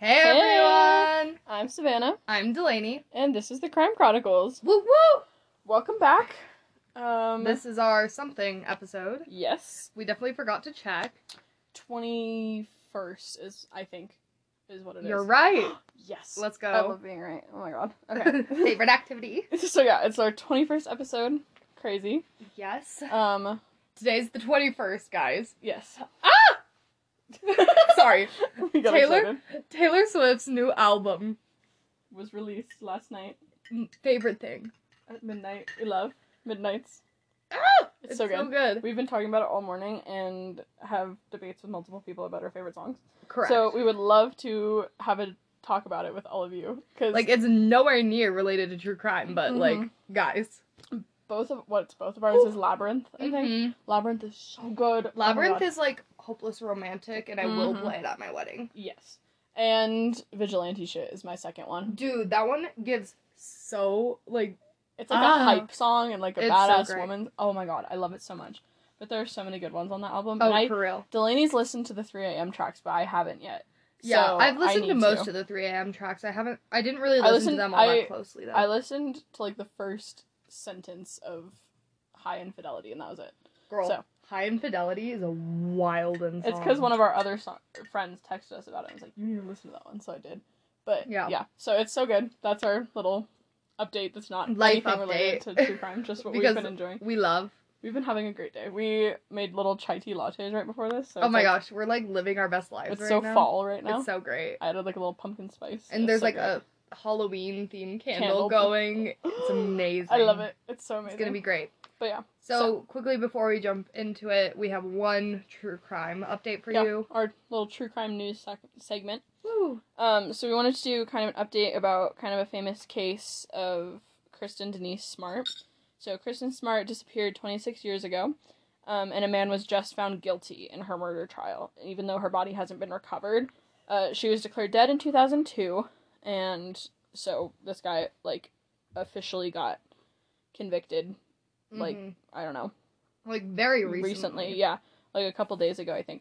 Hey Hey! everyone! I'm Savannah, I'm Delaney. and this is the Crime Chronicles. Woo woo! Welcome back. This is our something episode. Yes, We definitely forgot to check. 21st is what it is. You're right. Yes. Let's go. I love being right. Oh my god. Okay. Favorite activity. So yeah, it's our 21st episode. Crazy. Yes. Um, Today's the 21st, guys. yes. Sorry. We got Taylor? excited. Taylor Swift's new album. Was released last night Favorite thing. at midnight. We love midnights. It's so so good. good. We've been talking about it all morning and have debates with multiple people about our favorite songs. Correct. So we would love to have a talk about it with all of you, because like, it's nowhere near related to true crime, but, like, guys. both of ours is Labyrinth. I think Mhm. Labyrinth is so good. Labyrinth Oh my God. is, like, hopeless romantic, and I will play it at my wedding. Yes, and Vigilante Shit is my second one. Dude, that one gives so, like, It's like a hype song and like a It's so badass great. woman. Oh my god, I love it so much. But there are so many good ones on that album. oh, And for real. Delaney's listened to the 3 a.m. tracks, but I haven't yet. Yeah, So I've listened I to need most of the 3 a.m. tracks. I didn't really listen to them all that closely, though. I listened to like the first sentence of High Infidelity, and that was it. Girl, so. High Infidelity is a wild song. It's because one of our other friends texted us about it and was like, you need to listen to that one, so I did. But, yeah, so it's so good. That's our little update that's not Life anything related update. to true crime, just what we've Because been enjoying. we love. We've been having a great day. We made little chai tea lattes right before this. So Oh it's my like, gosh, we're like living our best lives it's right so now. fall right now. It's so great. I added like a little pumpkin spice. And It's there's so like good. a Halloween themed candle Candle. going. It's amazing. I love it. It's so amazing. It's gonna be great. But yeah. So, quickly before we jump into it, we have one true crime update for you. Our little true crime news segment. Woo! So we wanted to do kind of an update about kind of a famous case of Kristen Denise Smart. So Kristen Smart disappeared 26 years ago, and a man was just found guilty in her murder trial. Even though her body hasn't been recovered, she was declared dead in 2002, and so this guy, like, officially got convicted, like, I don't know. Like, very recently. Recently, yeah. Like, a couple days ago, I think.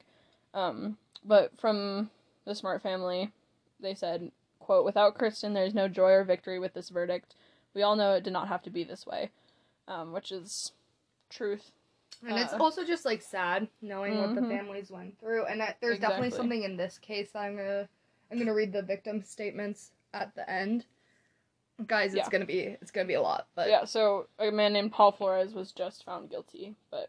But from the Smart family, they said, quote, "Without Kristen, there's no joy or victory with this verdict. We all know it did not have to be this way." Which is truth. And it's also just, like, sad knowing what the families went through. And there's definitely something in this case that I'm gonna read the victim statements at the end. Guys, it's gonna be a lot. But yeah, so a man named Paul Flores was just found guilty, but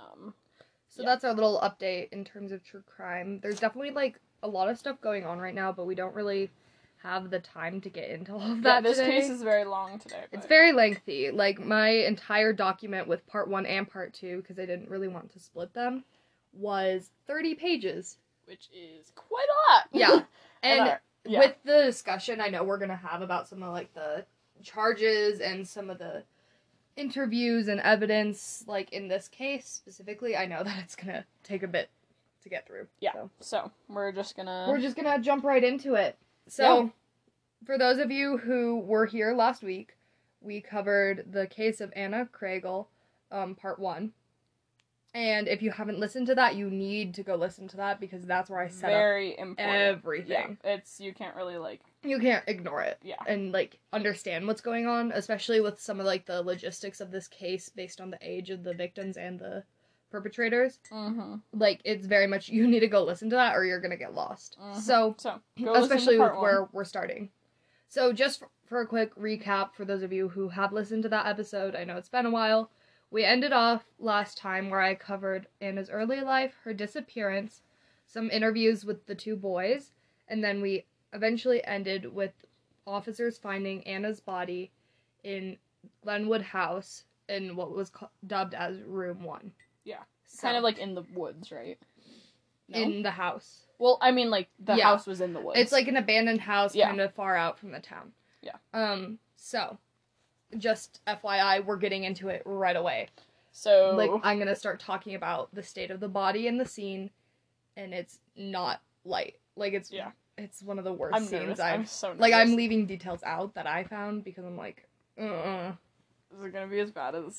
So that's our little update in terms of true crime. There's definitely, like, a lot of stuff going on right now, but we don't really have the time to get into all of that this today. case is very long today. But It's very lengthy. Like, my entire document with part 1 and part 2, because I didn't really want to split them, was 30 pages. which is quite a lot. Yeah. And yeah. with the discussion I know we're going to have about some of, like, the charges and some of the interviews and evidence, like, in this case specifically, I know that it's going to take a bit to get through. Yeah. So we're just gonna jump right into it. So, for those of you who were here last week, we covered the case of Anna Kragel, part 1. And if you haven't listened to that, you need to go listen to that, because that's where I set very up important. everything. Yeah, you can't really, like... You can't ignore it. Yeah. And, like, understand what's going on, especially with some of, like, the logistics of this case based on the age of the victims and the perpetrators. Like, it's very much, you need to go listen to that or you're gonna get lost. So go especially with part where we're starting. So just for a quick recap, for those of you who have listened to that episode, I know it's been a while, we ended off last time where I covered Anna's early life, her disappearance, some interviews with the 2 boys, and then we eventually ended with officers finding Anna's body in Glenwood House in what was dubbed as Room 1. Yeah. So, Kind of like in the woods, right? No? in the house. Well, I mean, like, the house was in the woods. It's like an abandoned house kind of far out from the town. Yeah. So, just FYI, we're getting into it right away. So... Like, I'm gonna start talking about the state of the body in the scene, and it's not light. Like, it's one of the worst I'm scenes nervous. I've... I'm so nervous. Like, I'm leaving details out that I found, because I'm like, Is it gonna be as bad as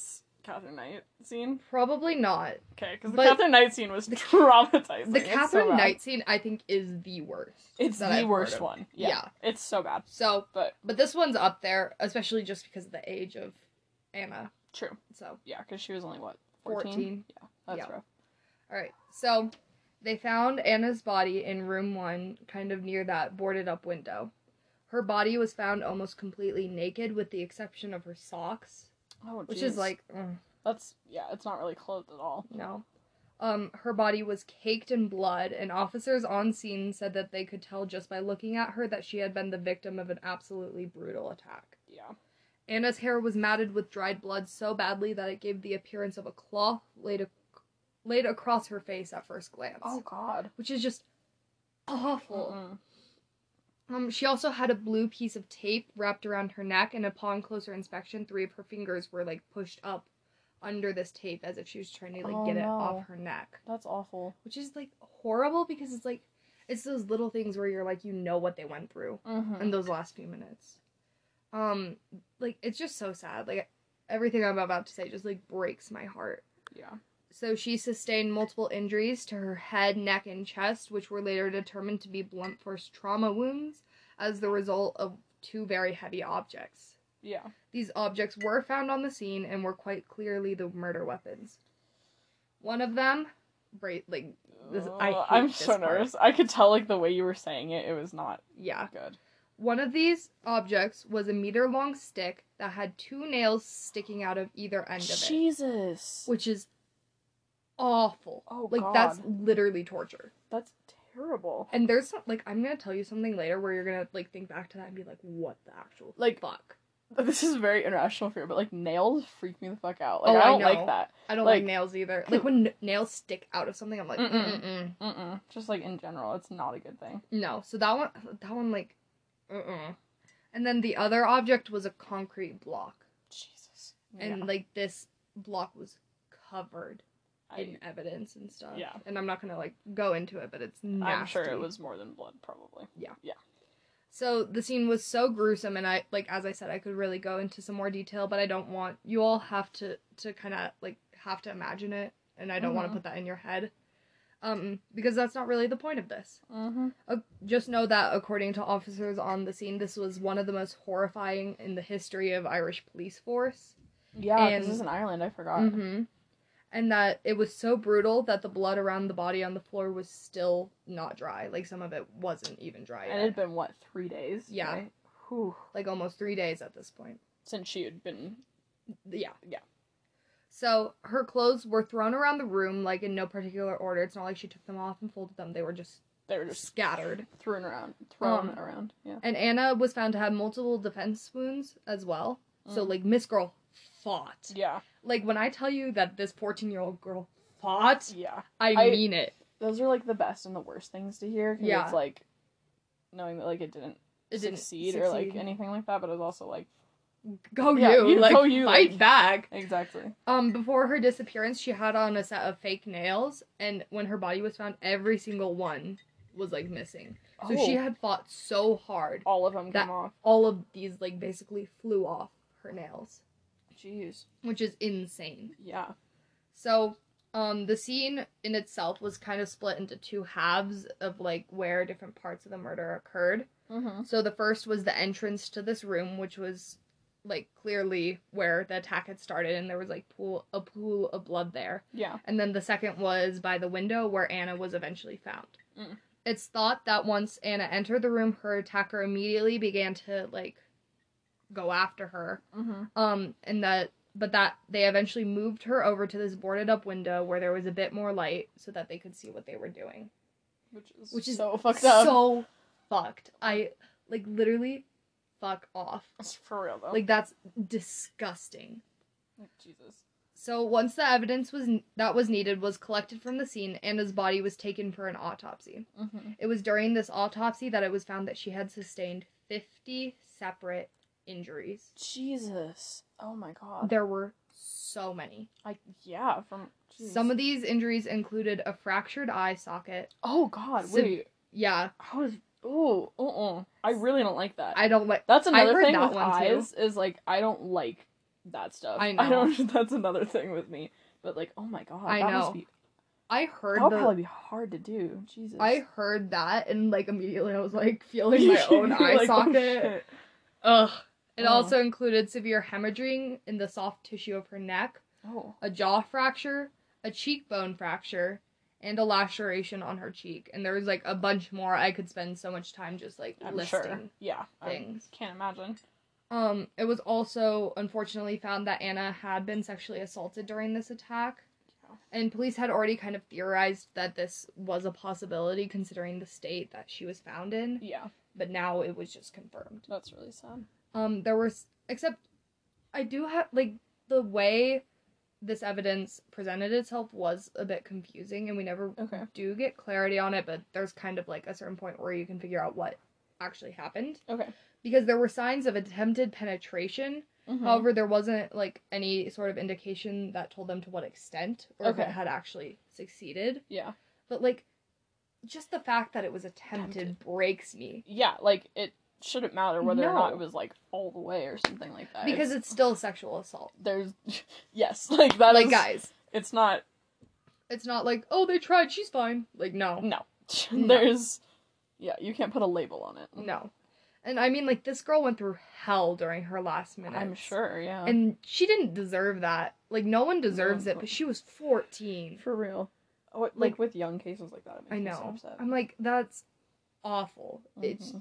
Catherine Knight scene? Probably not. Okay, because the But Catherine Knight scene was traumatizing. The It's Catherine so bad. Knight scene, I think, is the worst. It's that the I've worst heard of. one. Yeah. It's so bad. So, But this one's up there, especially just because of the age of Anna. true. So, Yeah, because she was only, what, 14? Yeah, that's Yeah. rough. Alright, so they found Anna's body in room 1, kind of near that boarded up window. Her body was found almost completely naked with the exception of her socks. Oh, Which jeez. is like, That's, yeah, it's not really clothed at all. no. Her body was caked in blood, and officers on scene said that they could tell just by looking at her that she had been the victim of an absolutely brutal attack. Yeah. Anna's hair was matted with dried blood so badly that it gave the appearance of a cloth laid across her face at first glance. Oh, God. Which is just awful. Mm-mm. She also had a blue piece of tape wrapped around her neck, and upon closer inspection, 3 of her fingers were, like, pushed up under this tape as if she was trying to, like, get it off her neck. That's awful. Which is, like, horrible because it's, like, it's those little things where you're, like, you know what they went through in those last few minutes. Like, it's just so sad. Like, everything I'm about to say just, like, breaks my heart. Yeah. So she sustained multiple injuries to her head, neck, and chest, which were later determined to be blunt force trauma wounds as the result of 2 very heavy objects. Yeah. These objects were found on the scene and were quite clearly the murder weapons. One of them, I hate I'm this so part. nervous. I could tell, like, the way you were saying it, it was not good. One of these objects was a meter-long stick that had 2 nails sticking out of either end of it. Jesus. Which is awful. Oh, like, God. that's literally torture. That's terrible. And there's, like, I'm gonna tell you something later where you're gonna, like, think back to that and be like, what the actual fuck? This is very irrational fear, but, like, nails freak me the fuck out. Like, Oh, I I don't know. like that. I don't like nails either. Like, when nails stick out of something, I'm like, Mm-mm. Just, like, in general, it's not a good thing. No, so that one, like, And then the other object was a concrete block. Jesus. And, like, this block was covered in evidence and stuff. Yeah. And I'm not gonna, like, go into it, but it's nasty. I'm sure it was more than blood, probably. Yeah. Yeah. So the scene was so gruesome, and I, like, as I said, I could really go into some more detail, but I don't want, you all have to kind of, like, have to imagine it, and I don't want to put that in your head. Because that's not really the point of this. Just know that according to officers on the scene, this was one of the most horrifying in the history of Irish police force. Yeah, because this is in Ireland, I forgot. And that it was so brutal that the blood around the body on the floor was still not dry. Like, some of it wasn't even dry yet. And it had been, what, 3 days? Yeah. Right? Whew. Like, almost 3 days at this point. Since she had been... Yeah. Yeah. So, her clothes were thrown around the room, like, in no particular order. It's not like she took them off and folded them. They were just scattered. Thrown around. Yeah. And Anna was found to have multiple defense wounds as well. So, like, Miss Girl fought. Yeah. Like, when I tell you that this 14-year-old girl fought, yeah, I mean it. Those are, like, the best and the worst things to hear. Cause Yeah. it's, like, knowing that, like, it didn't succeed or, like, anything like that, but it's also, like... Go you. Like, go you. Fight like, back. Exactly. Before her disappearance, she had on a set of fake nails, and when her body was found, every single one was, like, missing. So she had fought so hard. All of them came off. All of these, like, basically flew off her nails. Jeez. Which is insane. Yeah. So, the scene in itself was kind of split into 2 halves of, like, where different parts of the murder occurred. So the first was the entrance to this room, which was, like, clearly where the attack had started, and there was, like, a pool of blood there. Yeah. And then the second was by the window where Anna was eventually found. It's thought that once Anna entered the room, her attacker immediately began to, like, go after her. But that they eventually moved her over to this boarded up window where there was a bit more light so that they could see what they were doing. Which is so fucked up. So fucked. I, like, literally fuck off. For real, though. Like, that's disgusting. Jesus. So once the evidence that was needed was collected from the scene, Anna's body was taken for an autopsy. It was during this autopsy that it was found that she had sustained 50 separate injuries. Jesus. Oh my god. There were so many. Geez. Some of these injuries included a fractured eye socket. Oh god, wait. Yeah. I really don't like that. I don't like... That's another thing that with one eyes, too. is, like, I don't like that stuff. I know. I don't. That's another thing with me. But like, oh my god, I that know. must be. I heard That would probably be hard to do. Jesus. I heard that, and like immediately I was like feeling my own You're eye like, oh, socket. shit. Ugh. It Oh. also included severe hemorrhaging in the soft tissue of her neck, Oh. a jaw fracture, a cheekbone fracture, and a laceration on her cheek. And there was like a bunch more. I could spend so much time just like I'm listing sure. Yeah. things. I can't imagine. It was also unfortunately found that Anna had been sexually assaulted during this attack. Yeah. And police had already kind of theorized that this was a possibility considering the state that she was found in. Yeah. But now it was just confirmed. That's really sad. There was, except I do have, like, the way this evidence presented itself was a bit confusing, and we never do get clarity on it, but there's kind of, like, a certain point where you can figure out what actually happened. Okay. Because there were signs of attempted penetration, however, there wasn't, like, any sort of indication that told them to what extent, or if it had actually succeeded. Yeah. But, like, just the fact that it was attempted breaks me. Yeah, like, it shouldn't matter whether or not it was, like, all the way or something like that. Because it's still sexual assault. There's... Yes, like, that like, is... guys. It's not... It's not like, oh, they tried, she's fine. Like, no. No. There's... Yeah, you can't put a label on it. No. And I mean, like, this girl went through hell during her last minutes. I'm sure, yeah. And she didn't deserve that. Like, no one deserves it, but she was 14. For real. Oh, like, with young cases like that, it makes me so upset. I'm like, that's awful. It's...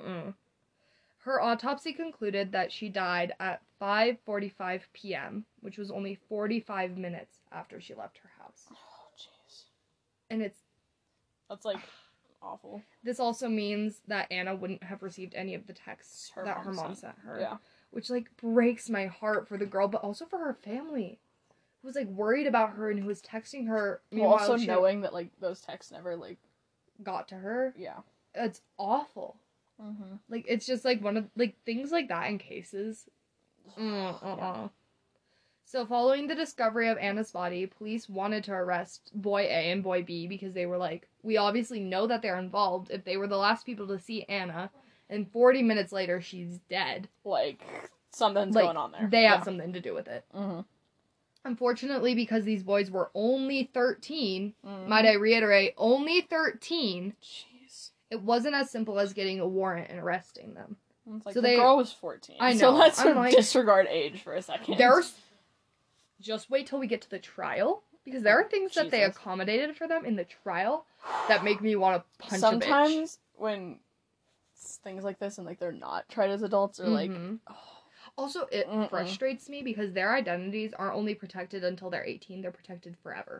Her autopsy concluded that she died at 5:45 p.m., which was only 45 minutes after she left her house. Oh, jeez. And it's... That's, like... awful. This also means that Anna wouldn't have received any of the texts that her mom sent her. Yeah. Which, like, breaks my heart for the girl, but also for her family. Who was, like, worried about her and who was texting her. Well, also knowing that, like, those texts never, like... got to her. Yeah. It's awful. Like, it's just, like, one of, like, things like that in cases. Yeah. So, following the discovery of Anna's body, police wanted to arrest Boy A and Boy B because they were like, we obviously know that they're involved if they were the last people to see Anna, and 40 minutes later, she's dead. Like, something's going on there. They have something to do with it. Unfortunately, because these boys were only 13, might I reiterate, only 13, jeez, it wasn't as simple as getting a warrant and arresting them. It's like, so the girl was 14. I know. So let's disregard age for a second. Just wait till we get to the trial, because there are things that they accommodated for them in the trial that make me want to punch a bitch. Sometimes when things like this and like they're not tried as adults or like... Oh. Also, it frustrates me because their identities aren't only protected until they're 18, they're protected forever.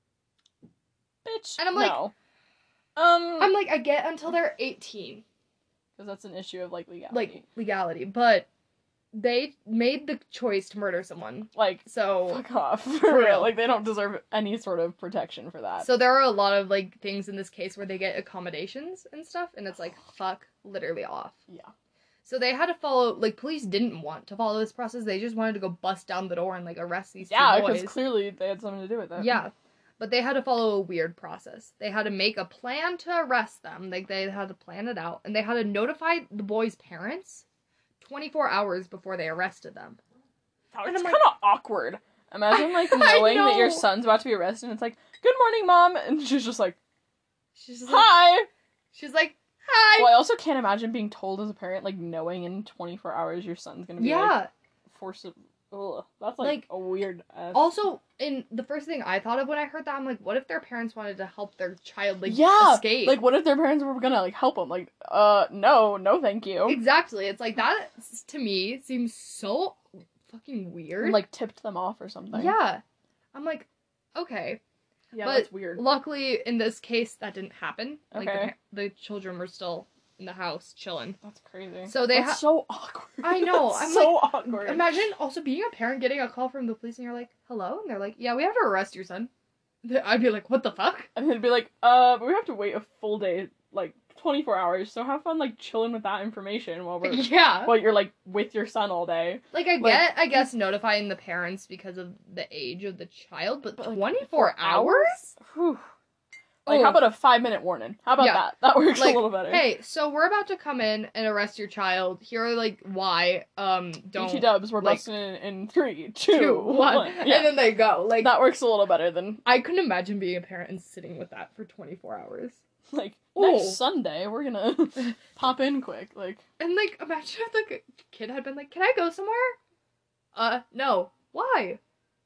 Bitch, and I'm like... no. I'm like, I get until they're 18. Because that's an issue of, like, legality. Like, legality, but... They made the choice to murder someone. Like, so... Fuck off. For real. Like, they don't deserve any sort of protection for that. So there are a lot of, like, things in this case where they get accommodations and stuff, and it's like, fuck, literally off. Yeah. So they had to follow, like, police didn't want to follow this process, they just wanted to go bust down the door and, like, arrest these two boys. Yeah, because clearly they had something to do with it. Yeah. But they had to follow a weird process. They had to make a plan to arrest them. Like, they had to plan it out. And they had to notify the boys' parents 24 hours before they arrested them. It's kind of awkward. Imagine, like, knowing that your son's about to be arrested and it's like, good morning, Mom. And she's just like, hi. She's like, hi. Well, I also can't imagine being told as a parent, like, knowing in 24 hours your son's going to be, like, forced to... Ugh, that's, like, a weird... Also, in the first thing I thought of when I heard that, I'm like, what if their parents wanted to help their child, like, escape? Like, what if their parents were gonna, like, help them? Like, no, thank you. Exactly. It's like, that, to me, seems so fucking weird. And, like, tipped them off or something. Yeah. I'm like, okay. Yeah, but that's weird. Luckily, in this case, that didn't happen. Okay. Like, the children were still in the house, chilling. That's crazy. So they That's so awkward. I know. I'm so like, awkward. Imagine also being a parent getting a call from the police and you're like, hello? And they're like, yeah, we have to arrest your son. I'd be like, what the fuck? And they'd be like, but we have to wait a full day, like, 24 hours, so have fun, like, chilling with that information while while you're, like, with your son all day. Like, I guess, notifying the parents because of the age of the child, but 24 hours? Whew. Like, how about a 5-minute warning? How about that? That works like, a little better. Hey, so we're about to come in and arrest your child. Here are, like, why, don't... BT dubs, we're like, busting in 3, 2, 2, 1. Yeah. And then they go. Like, that works a little better than... I couldn't imagine being a parent and sitting with that for 24 hours. Like, next Sunday, we're gonna pop in quick, like... And, like, imagine if the kid had been like, can I go somewhere? No. Why?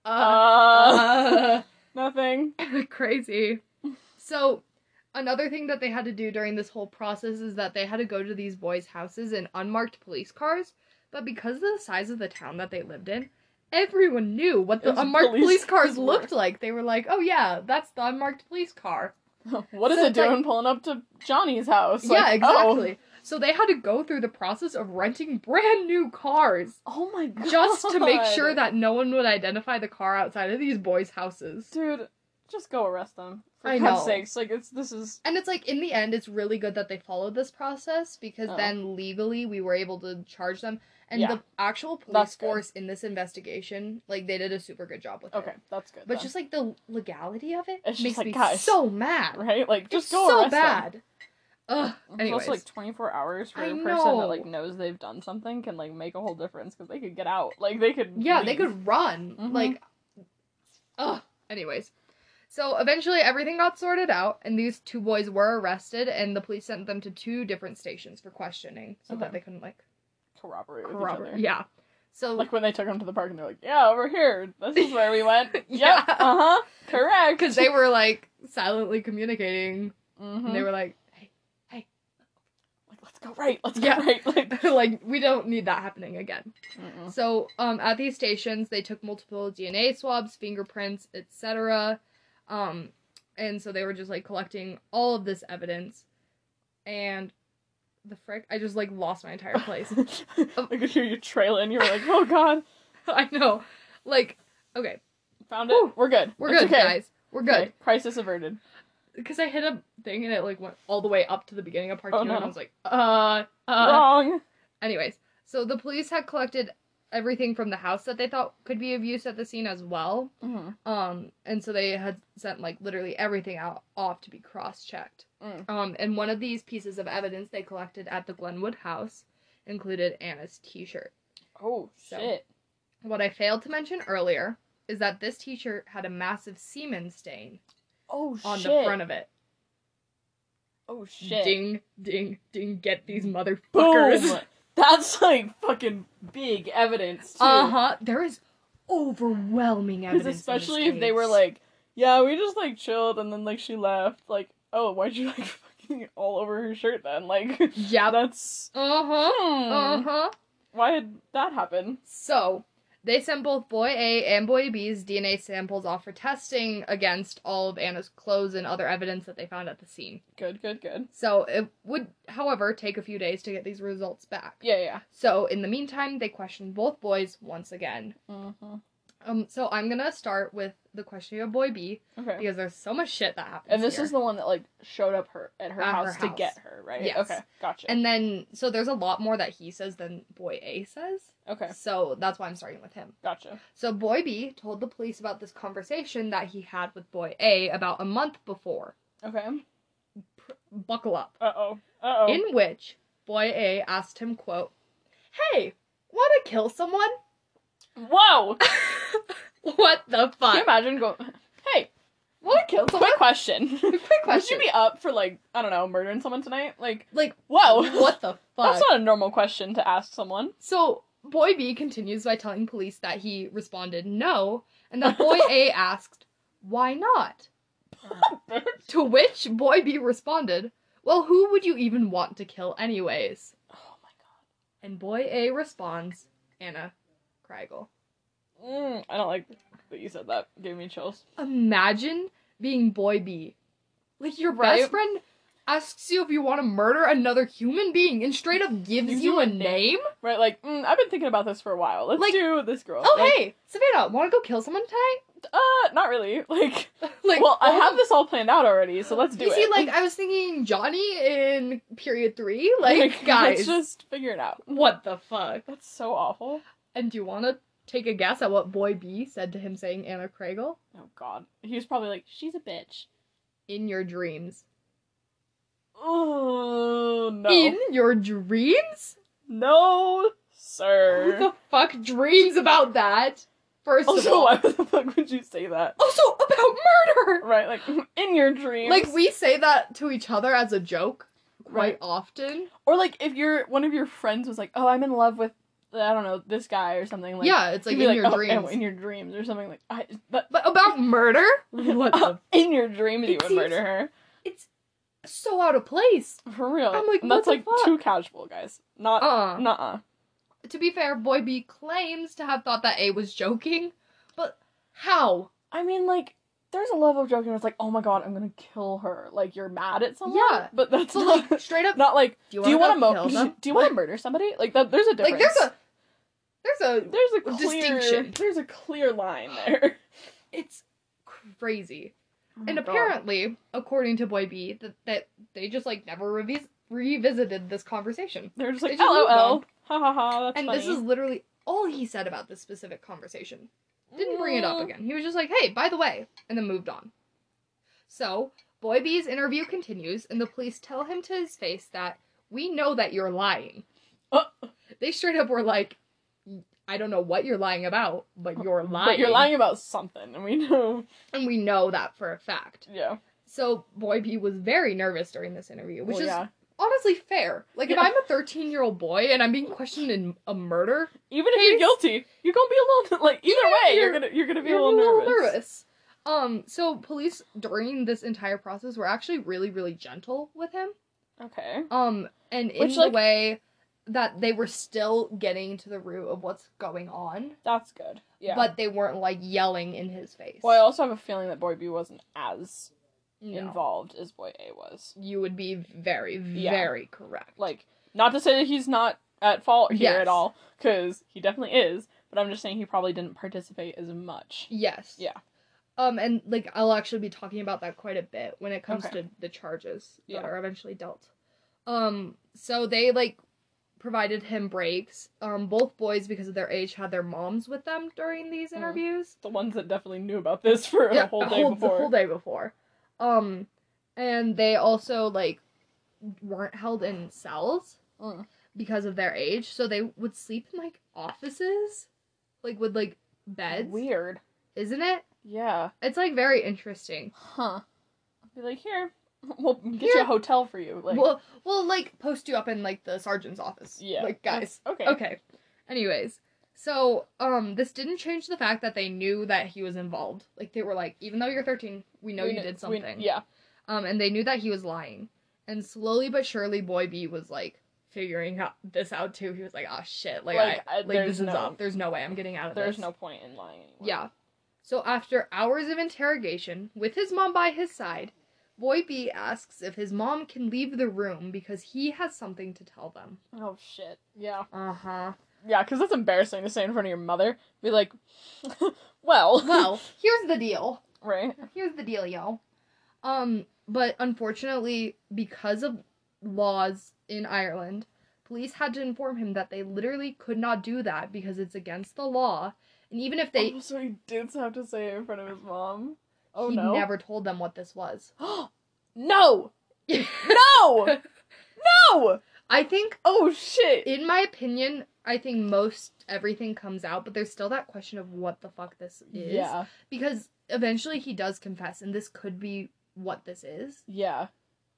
Nothing. Crazy. So, another thing that they had to do during this whole process is that they had to go to these boys' houses in unmarked police cars, but because of the size of the town that they lived in, everyone knew what the unmarked police cars looked like. They were like, oh yeah, that's the unmarked police car. What is it doing pulling up to Johnny's house? Yeah, like, exactly. Oh. So they had to go through the process of renting brand new cars. Oh my god. Just to make sure that no one would identify the car outside of these boys' houses. Dude, just go arrest them. For God's sakes. Like, this is... And it's like, in the end, it's really good that they followed this process, because then legally we were able to charge them. And the actual police force in this investigation, like, they did a super good job with it. Okay, that's good. But just, like, the legality of it makes me so mad. Right? Like, just go arrest them. So bad. Ugh. Anyways. It's also, like, 24 hours for a person that, like, knows they've done something can, like, make a whole difference, because they could get out. Like, they could leave. They could run. Mm-hmm. Like, ugh. Anyways. So, eventually, everything got sorted out, and these 2 boys were arrested, and the police sent them to 2 different stations for questioning, so that they couldn't, like... Corroborate with each other. Yeah. So... Like, when they took them to the park, and they're like, yeah, over here. This is where we went. Yeah. Yep. Uh-huh. Correct. Because they were, like, silently communicating, and they were like, hey. Like, let's go right. Let's go right. Like, we don't need that happening again. Mm-mm. So, at these stations, they took multiple DNA swabs, fingerprints, etc., and so they were just, like, collecting all of this evidence, and the frick, I just, like, lost my entire place. I could hear you trailing, you were like, oh god. I know. Like, okay. Found it? Whew. We're good. We're good, guys. We're good. Okay. Crisis averted. Because I hit a thing, and it, like, went all the way up to the beginning of part 2, and I was like, wrong. Anyways, so the police had collected everything from the house that they thought could be of use at the scene as well. Mm-hmm. And so they had sent, like, literally everything off to be cross-checked. And one of these pieces of evidence they collected at the Glenwood house included Anna's t-shirt. Oh, shit. What I failed to mention earlier is that this t-shirt had a massive semen stain on the front of it. Oh, shit. Ding, ding, ding, get these motherfuckers. Boom. That's, like, fucking big evidence, too. Uh-huh. There is overwhelming evidence. Especially if they were like, yeah, we just, like, chilled, and then, like, she left. Like, oh, why'd you, like, fucking all over her shirt, then? Like, yeah, that's... Why did that happen? So, they sent both Boy A and Boy B's DNA samples off for testing against all of Anna's clothes and other evidence that they found at the scene. Good. So, it would, however, take a few days to get these results back. Yeah. So, in the meantime, they questioned both boys once again. Mm-hmm. So I'm gonna start with the questioning of Boy B. Okay. Because there's so much shit that happens. And this is the one that, like, showed up at her house to get her, right? Yes. Okay, gotcha. And then, so there's a lot more that he says than Boy A says. Okay. So that's why I'm starting with him. Gotcha. So Boy B told the police about this conversation that he had with Boy A about a month before. Okay. Buckle up. Uh-oh. In which Boy A asked him, quote, "Hey, wanna kill someone?" Whoa! What the fuck? Can you imagine going, hey, wanna kill someone? Quick question. Would you be up for, like, I don't know, murdering someone tonight? Like, whoa. What the fuck? That's not a normal question to ask someone. So, Boy B continues by telling police that he responded no, and that Boy A asked, "Why not?" To which Boy B responded, "Well, who would you even want to kill anyways?" Oh my god. And Boy A responds, "Anna Kriegel." I don't like that you said that. Gave me chills. Imagine being Boy B. Like, your best friend asks you if you want to murder another human being and straight up gives you a name? Right, like, I've been thinking about this for a while. Let's do this girl. Oh, like, hey, Savannah, want to go kill someone tonight? Not really. Like, well, I have this all planned out already, so let's do it. You see, like, I was thinking Johnny in period 3. Like, guys. Let's just figure it out. What the fuck? That's so awful. And do you want to take a guess at what Boy B said to him saying Anna Kriegel? Oh, God. He was probably like, she's a bitch. in your dreams. Oh, no. In your dreams? No, sir. Who the fuck dreams about that? First of Also, all. why the fuck would you say that? Also, about murder! Right, like, in your dreams. Like, we say that to each other as a joke quite Right. often. Or, like, if one of your friends was like, oh, I'm in love with, I don't know, this guy or something. Like, Yeah, it's like you'd be in your oh, dreams. in your dreams or something like, but But about murder? What the... in your dreams you It would seems- murder her. It's so out of place. For real. I'm like, and what that's the like fuck? too casual, guys. Not, nuh-uh. To be fair, Boy B claims to have thought that A was joking, but how? I mean, like, there's a level of joking where it's like, oh my god, I'm gonna kill her. Like, you're mad at someone. Yeah. But that's So, not, like, straight up, not like, do do you want want to to kill them? do you want to murder somebody? Like, that, there's a difference. like, there's There's a distinction. There's a clear line there. it's crazy. Oh my And God. apparently, according to Boy B, that they just, like, never revisited this conversation. They're just they like, just moved LOL. on. Ha ha ha, that's And funny. this is literally all he said about this specific conversation. Didn't bring it up again. He was just like, hey, by the way, and then moved on. So, Boy B's interview continues, and the police tell him to his face that, we know that you're lying. They straight up were like, I don't know what you're lying about, but you're lying. But you're lying about something, and we know. And we know that for a fact. Yeah. So, Boy B was very nervous during this interview, which Well, is yeah. honestly fair. Like, if Yeah. I'm a 13-year-old boy and I'm being questioned in a murder, Even if you're guilty, you're gonna be a little, like, either way, you're gonna be a little nervous. So police during this entire process were actually really, really gentle with him. Okay. And in the way that they were still getting to the root of what's going on. That's good. Yeah. But they weren't, like, yelling in his face. Well, I also have a feeling that Boy B wasn't as No. involved as Boy A was. You would be very, very correct. Like, not to say that he's not at fault here Yes. at all, because he definitely is, but I'm just saying he probably didn't participate as much. Yes. Yeah. And, like, I'll actually be talking about that quite a bit when it comes Okay. to the charges that Yeah. are eventually dealt. So they, like, provided him breaks. Both boys, because of their age, had their moms with them during these interviews. The ones that definitely knew about this for a whole day before. The whole day before. And they also, like, weren't held in cells because of their age, so they would sleep in, like, offices, like, with, like, beds. Weird. Isn't it? Yeah. It's, like, very interesting. Huh. I'll be like, here, we'll get you a hotel for you. Like, We'll, like, post you up in, like, the sergeant's office. yeah. Like, guys. Okay. Okay. Anyways. So, this didn't change the fact that they knew that he was involved. Like, they were like, even though you're 13, we know you did something. Yeah. And they knew that he was lying. And slowly but surely, Boy B was, like, figuring this out, too. He was like, oh, shit. Like this is up. There's no way I'm getting out of this. There's no point in lying anymore. Yeah. So after hours of interrogation, with his mom by his side, Boy B asks if his mom can leave the room because he has something to tell them. Oh, shit. Yeah. Uh-huh. Yeah, because that's embarrassing to say in front of your mother. Be like, well. Well, here's the deal. Right. Here's the deal, yo. But unfortunately, because of laws in Ireland, police had to inform him that they literally could not do that because it's against the law. And even if they... Oh, so he did have to say it in front of his mom? Oh, he no. never told them what this was. No! No! No! I think... Oh, shit! In my opinion, I think most everything comes out, but there's still that question of what the fuck this is. Yeah. Because eventually he does confess, and this could be what this is. Yeah.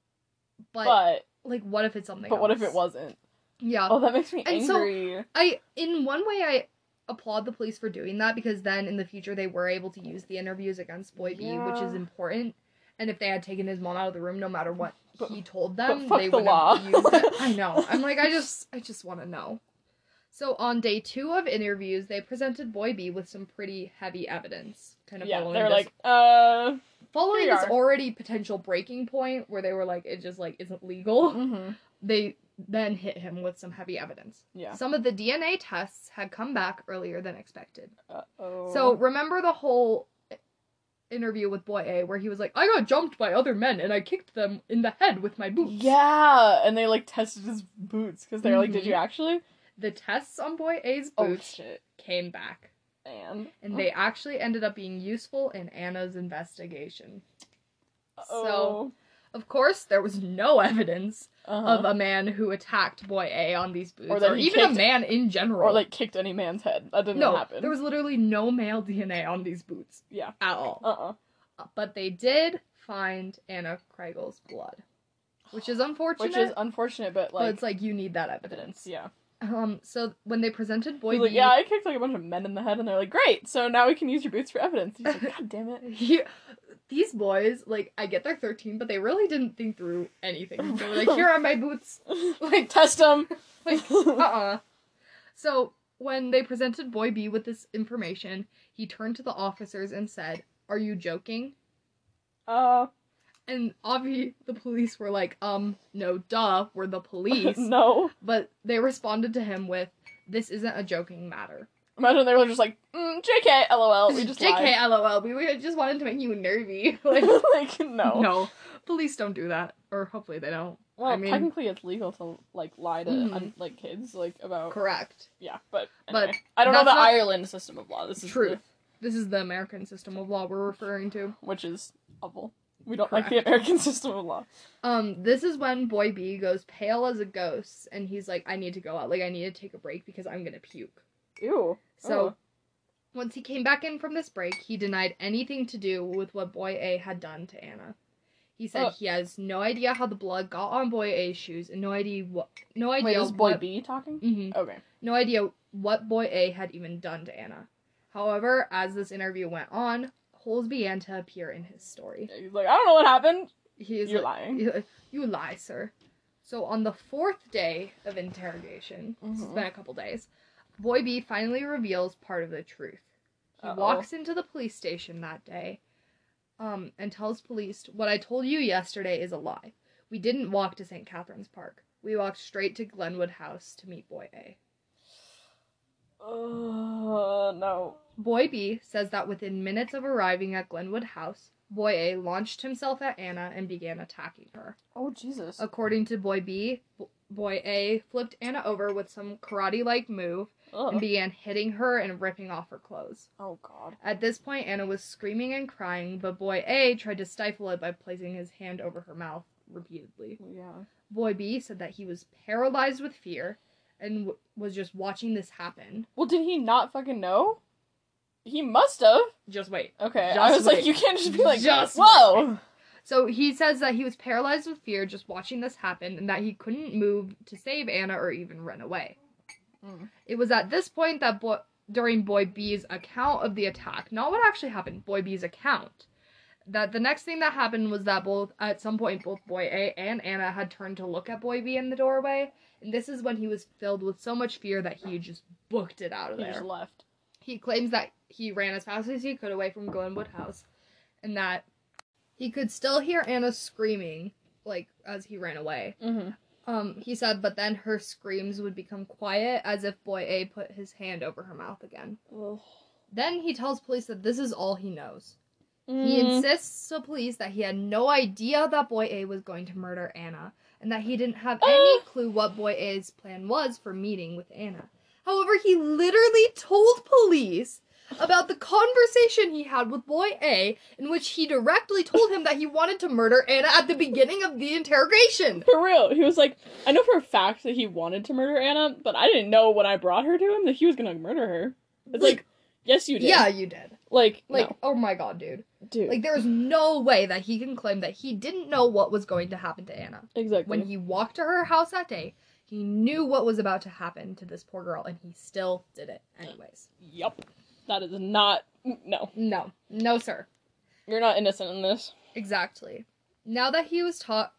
But like, what if it's something else? But what if it wasn't? Yeah. Oh, that makes me And angry. so, in one way, I applaud the police for doing that, because then in the future they were able to use the interviews against Boy B, which is important. And if they had taken his mom out of the room, no matter what he told them, fuck they the wouldn't law. have used it. I know. I'm like, I just want to know. So on day 2 of interviews, they presented Boy B with some pretty heavy evidence. Kind of following they were this, like, following here you this are. already potential breaking point where they were like, it just like isn't legal. mm-hmm. They then hit him with some heavy evidence. Yeah. Some of the DNA tests had come back earlier than expected. Uh-oh. So remember the whole interview with Boy A where he was like, I got jumped by other men and I kicked them in the head with my boots. Yeah, and they, like, tested his boots, because they were like, did Mhm. you actually? The tests on Boy A's Oh, boots shit. came back. And And they actually ended up being useful in Anna's investigation. So, of course, there was no evidence of a man who attacked Boy A on these boots, or even a man in general. Or, like, kicked any man's head. That didn't happen. There was literally no male DNA on these boots. Yeah. At all. But they did find Anna Kriegel's blood. Which is unfortunate. But it's like, you need that evidence. Yeah. So when they presented Boy B... like, yeah, I kicked, like, a bunch of men in the head, and they're like, great, so now we can use your boots for evidence. He's like, God damn it. These boys, like, I get they're 13, but they really didn't think through anything. They were like, here are my boots. Like, test them. Like, So, when they presented Boy B with this information, he turned to the officers and said, "Are you joking?" And obviously, the police were like, no, duh, we're the police. No. But they responded to him with, "This isn't a joking matter." Imagine they were just like, JK, LOL, we just JK, lied. LOL, we just wanted to make you nervy. Like, no. No. Police don't do that. Or hopefully they don't. Well, I mean, technically it's legal to, like, lie to, like, kids, like, about... Correct. Yeah, but anyway. But I don't know the Ireland system of law. This is truth. This is the American system of law we're referring to. Which is awful. We don't like the American system of law. This is when Boy B goes pale as a ghost, and he's like, I need to go out. Like, I need to take a break because I'm gonna puke. Ew. So, once he came back in from this break, he denied anything to do with what Boy A had done to Anna. He said he has no idea how the blood got on Boy A's shoes, and no idea Wait, is Boy B talking? Mm-hmm. Okay. No idea what Boy A had even done to Anna. However, as this interview went on, holes began to appear in his story. He's like, I don't know what happened. You're lying. You lie, sir. So on the 4th day of interrogation, it's been a couple days, Boy B finally reveals part of the truth. He walks into the police station that day, and tells police, "What I told you yesterday is a lie. We didn't walk to St. Catherine's Park. We walked straight to Glenwood House to meet Boy A." No. Boy B says that within minutes of arriving at Glenwood House, Boy A launched himself at Anna and began attacking her. Oh, Jesus. According to Boy B, Boy A flipped Anna over with some karate-like move and began hitting her and ripping off her clothes. Oh, God. At this point, Anna was screaming and crying, but Boy A tried to stifle it by placing his hand over her mouth repeatedly. Yeah. Boy B said that he was paralyzed with fear and was just watching this happen. Well, did he not fucking know? He must have. Just wait. Okay, I was like, you can't just be like, just whoa! Wait. So he says that he was paralyzed with fear just watching this happen and that he couldn't move to save Anna or even run away. It was at this point that during Boy B's account of the attack, not what actually happened, Boy B's account, that the next thing that happened was that at some point both Boy A and Anna had turned to look at Boy B in the doorway, and this is when he was filled with so much fear that he just booked it out of there. He just left. He claims that he ran as fast as he could away from Glenwood House, and that he could still hear Anna screaming, like, as he ran away. He said, but then her screams would become quiet as if Boy A put his hand over her mouth again. Ugh. Then he tells police that this is all he knows. He insists to police that he had no idea that Boy A was going to murder Anna, and that he didn't have any clue what Boy A's plan was for meeting with Anna. However, he literally told police about the conversation he had with Boy A, in which he directly told him that he wanted to murder Anna at the beginning of the interrogation. For real. He was like, I know for a fact that he wanted to murder Anna, but I didn't know when I brought her to him that he was gonna murder her. It's like, yes, you did. Yeah, you did. Like, no. Oh my god, dude. Dude. Like, there's no way that he can claim that he didn't know what was going to happen to Anna. Exactly. When he walked to her house that day, he knew what was about to happen to this poor girl, and he still did it anyways. Yup. That is not... No. No. No, sir. You're not innocent in this. Exactly. Now that he was talking,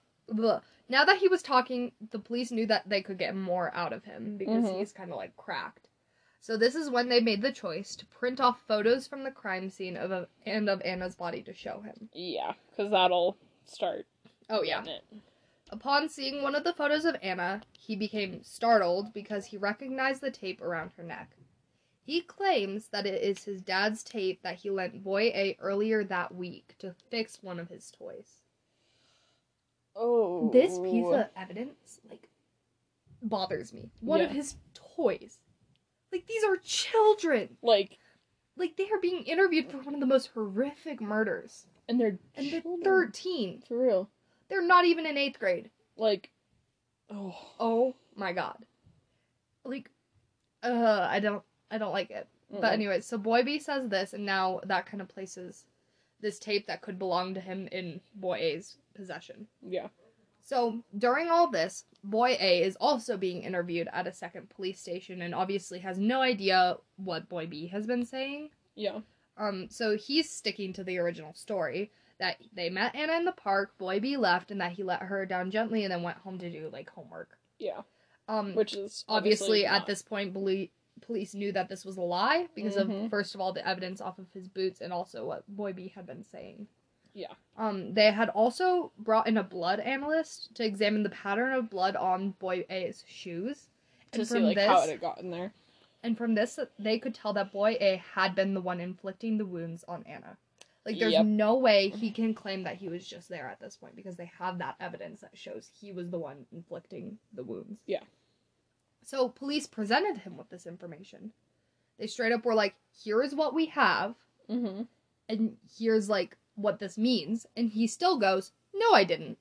the police knew that they could get more out of him, because he's kind of, like, cracked. So this is when they made the choice to print off photos from the crime scene of Anna's body to show him. Yeah, because that'll start. Oh, yeah. Upon seeing one of the photos of Anna, he became startled because he recognized the tape around her neck. He claims that it is his dad's tape that he lent Boy A earlier that week to fix one of his toys. Oh. This piece of evidence, like, bothers me. One of his toys. Like, these are children. Like, they are being interviewed for one of the most horrific murders. And they're they're children. 13. For real. They're not even in 8th grade. Like, oh. Oh my god. Like, I don't like it. Mm-mm. But anyway, so Boy B says this, and now that kind of places this tape that could belong to him in Boy A's possession. Yeah. So, during all this, Boy A is also being interviewed at a second police station and obviously has no idea what Boy B has been saying. Yeah. So he's sticking to the original story that they met Anna in the park, Boy B left, and that he let her down gently and then went home to do, like, homework. Yeah. Which is obviously not. at this point, police knew that this was a lie because of, first of all, the evidence off of his boots and also what Boy B had been saying. Yeah. They had also brought in a blood analyst to examine the pattern of blood on Boy A's shoes. To see, like, how it had gotten there. And from this, they could tell that Boy A had been the one inflicting the wounds on Anna. Like, there's no way he can claim that he was just there at this point because they have that evidence that shows he was the one inflicting the wounds. Yeah. So, police presented him with this information. They straight up were like, here's what we have, and here's, like, what this means. And he still goes, no, I didn't.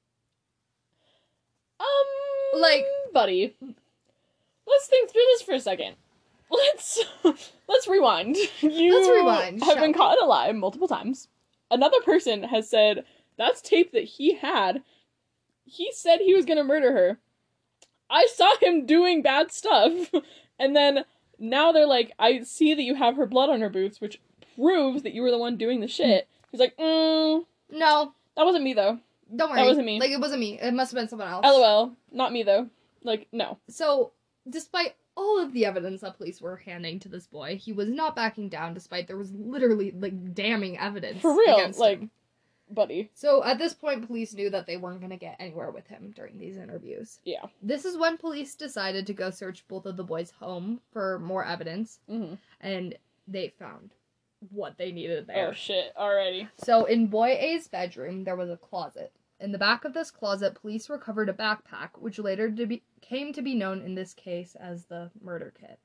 Like, buddy, let's think through this for a second. Let's rewind. Let's rewind. Have been caught in a lie multiple times. Another person has said that's tape that he had. He said he was gonna murder her. I saw him doing bad stuff. And then now they're like, I see that you have her blood on her boots, which proves that you were the one doing the shit. He's like, no. That wasn't me, though. Don't worry. That wasn't me. Like, it wasn't me. It must have been someone else. LOL. Not me, though. Like, no. So, despite all of the evidence that police were handing to this boy, he was not backing down, despite there was literally, like, damning evidence. For real. Against like, him. Buddy. So, at this point, police knew that they weren't going to get anywhere with him during these interviews. Yeah. This is when police decided to go search both of the boys' home for more evidence. And they found what they needed there. Oh, shit. Alrighty. So, in Boy A's bedroom, there was a closet. In the back of this closet, police recovered a backpack, which later came to be known in this case as the murder kit.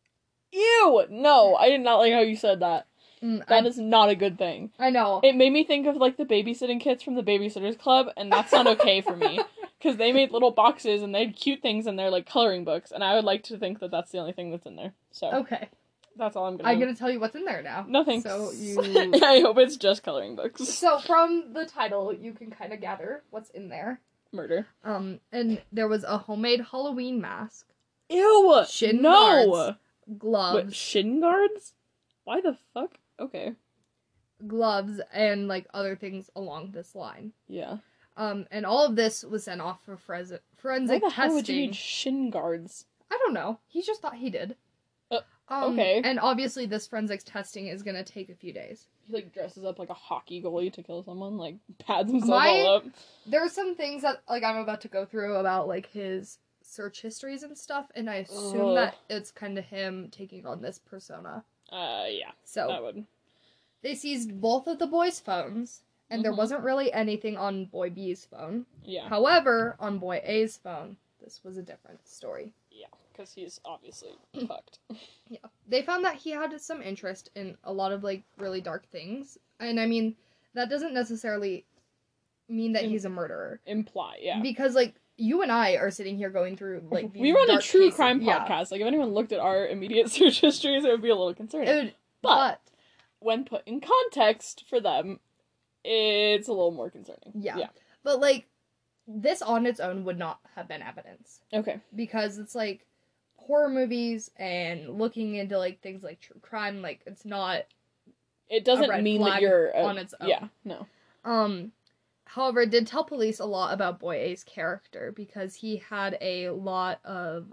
Ew! No, I did not like how you said that. That is not a good thing. I know. It made me think of, like, the babysitting kits from the Babysitters Club, and that's not okay for me. Because they made little boxes, and they had cute things in there, like coloring books, and I would like to think that that's the only thing that's in there. So. Okay. That's all I'm gonna... I'm gonna tell you what's in there now. No thanks. So you... I hope it's just coloring books. So from the title, you can kind of gather what's in there. Murder. And there was a homemade Halloween mask. Ew! Shin no! guards. Gloves. What, shin guards? Why the fuck? Okay. Gloves and, like, other things along this line. Yeah. And all of this was sent off for forensic testing. Why the hell would you need shin guards? I don't know. He just thought he did. Okay. And obviously this forensics testing is gonna take a few days. He, like, dresses up like a hockey goalie to kill someone, like, pads himself all up. There are some things that, like, I'm about to go through about, like, his search histories and stuff, and I assume that it's kind of him taking on this persona. Yeah. So, that would. They seized both of the boys' phones, and there wasn't really anything on Boy B's phone. Yeah. However, on Boy A's phone, this was a different story. Yeah, because he's obviously fucked. Yeah. They found that he had some interest in a lot of, like, really dark things. And, I mean, that doesn't necessarily mean that he's a murderer. Imply, yeah. Because, like, you and I are sitting here going through, like, these we run a dark true cases. crime Yeah. podcast. Like, if anyone looked at our immediate search histories, it would be a little concerning. But when put in context for them, it's a little more concerning. Yeah. But, like, this on its own would not have been evidence. Okay. Because it's, like, horror movies and looking into, like, things like true crime, like, it's not... It doesn't mean that you're... on its own. Yeah, no. However, it did tell police a lot about Boy A's character, because he had a lot of,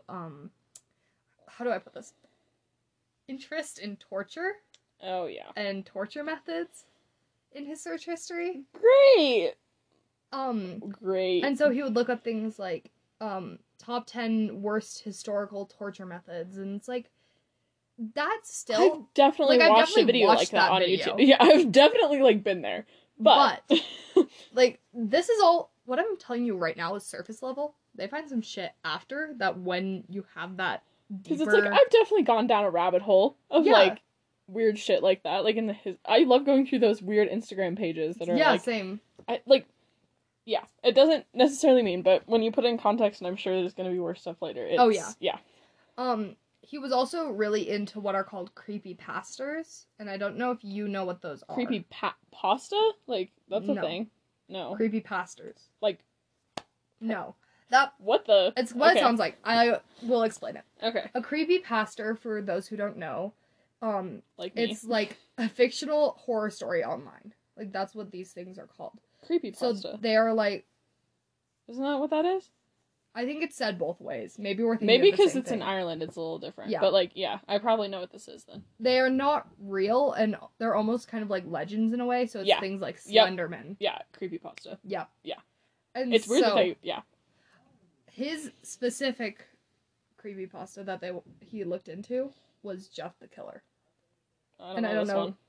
how do I put this? Interest in torture. Oh, yeah. And torture methods in his search history. Great! Great. And so he would look up things like, top 10 worst historical torture methods, and it's like, that's still... I've definitely watched a video like that on video. YouTube. Yeah, I've definitely, like, been there. But like, this is all... What I'm telling you right now is surface level. They find some shit after that when you have that deeper... Because it's like, I've definitely gone down a rabbit hole of, like, weird shit like that. Like, I love going through those weird Instagram pages that are, Yeah, like... same. Yeah, it doesn't necessarily mean, but when you put it in context, and I'm sure there's gonna be worse stuff later, it's... Oh, yeah. Yeah. He was also really into what are called creepypastas, and I don't know if you know what those are. Pasta? Like, that's a No. thing? No. Creepypastas. Like... No. What the... It's what Okay. it sounds like. I will explain it. Okay. A creepypasta, for those who don't know, Like me. it's like a fictional horror story online. Like, that's what these things are called. Creepypasta. So they are like... Isn't that what that is? I think it's said both ways. Maybe we're thinking Maybe of the because same it's thing. in Ireland, it's a little different. Yeah. But, like, yeah, I probably know what this is then. They are not real, and they're almost kind of like legends in a way, so it's Yeah. things like Yep. Slenderman. Yeah, creepypasta. Yeah. Yeah. And It's weird so, that they... Yeah. his specific creepypasta that he looked into was Jeff the Killer. I don't know. One.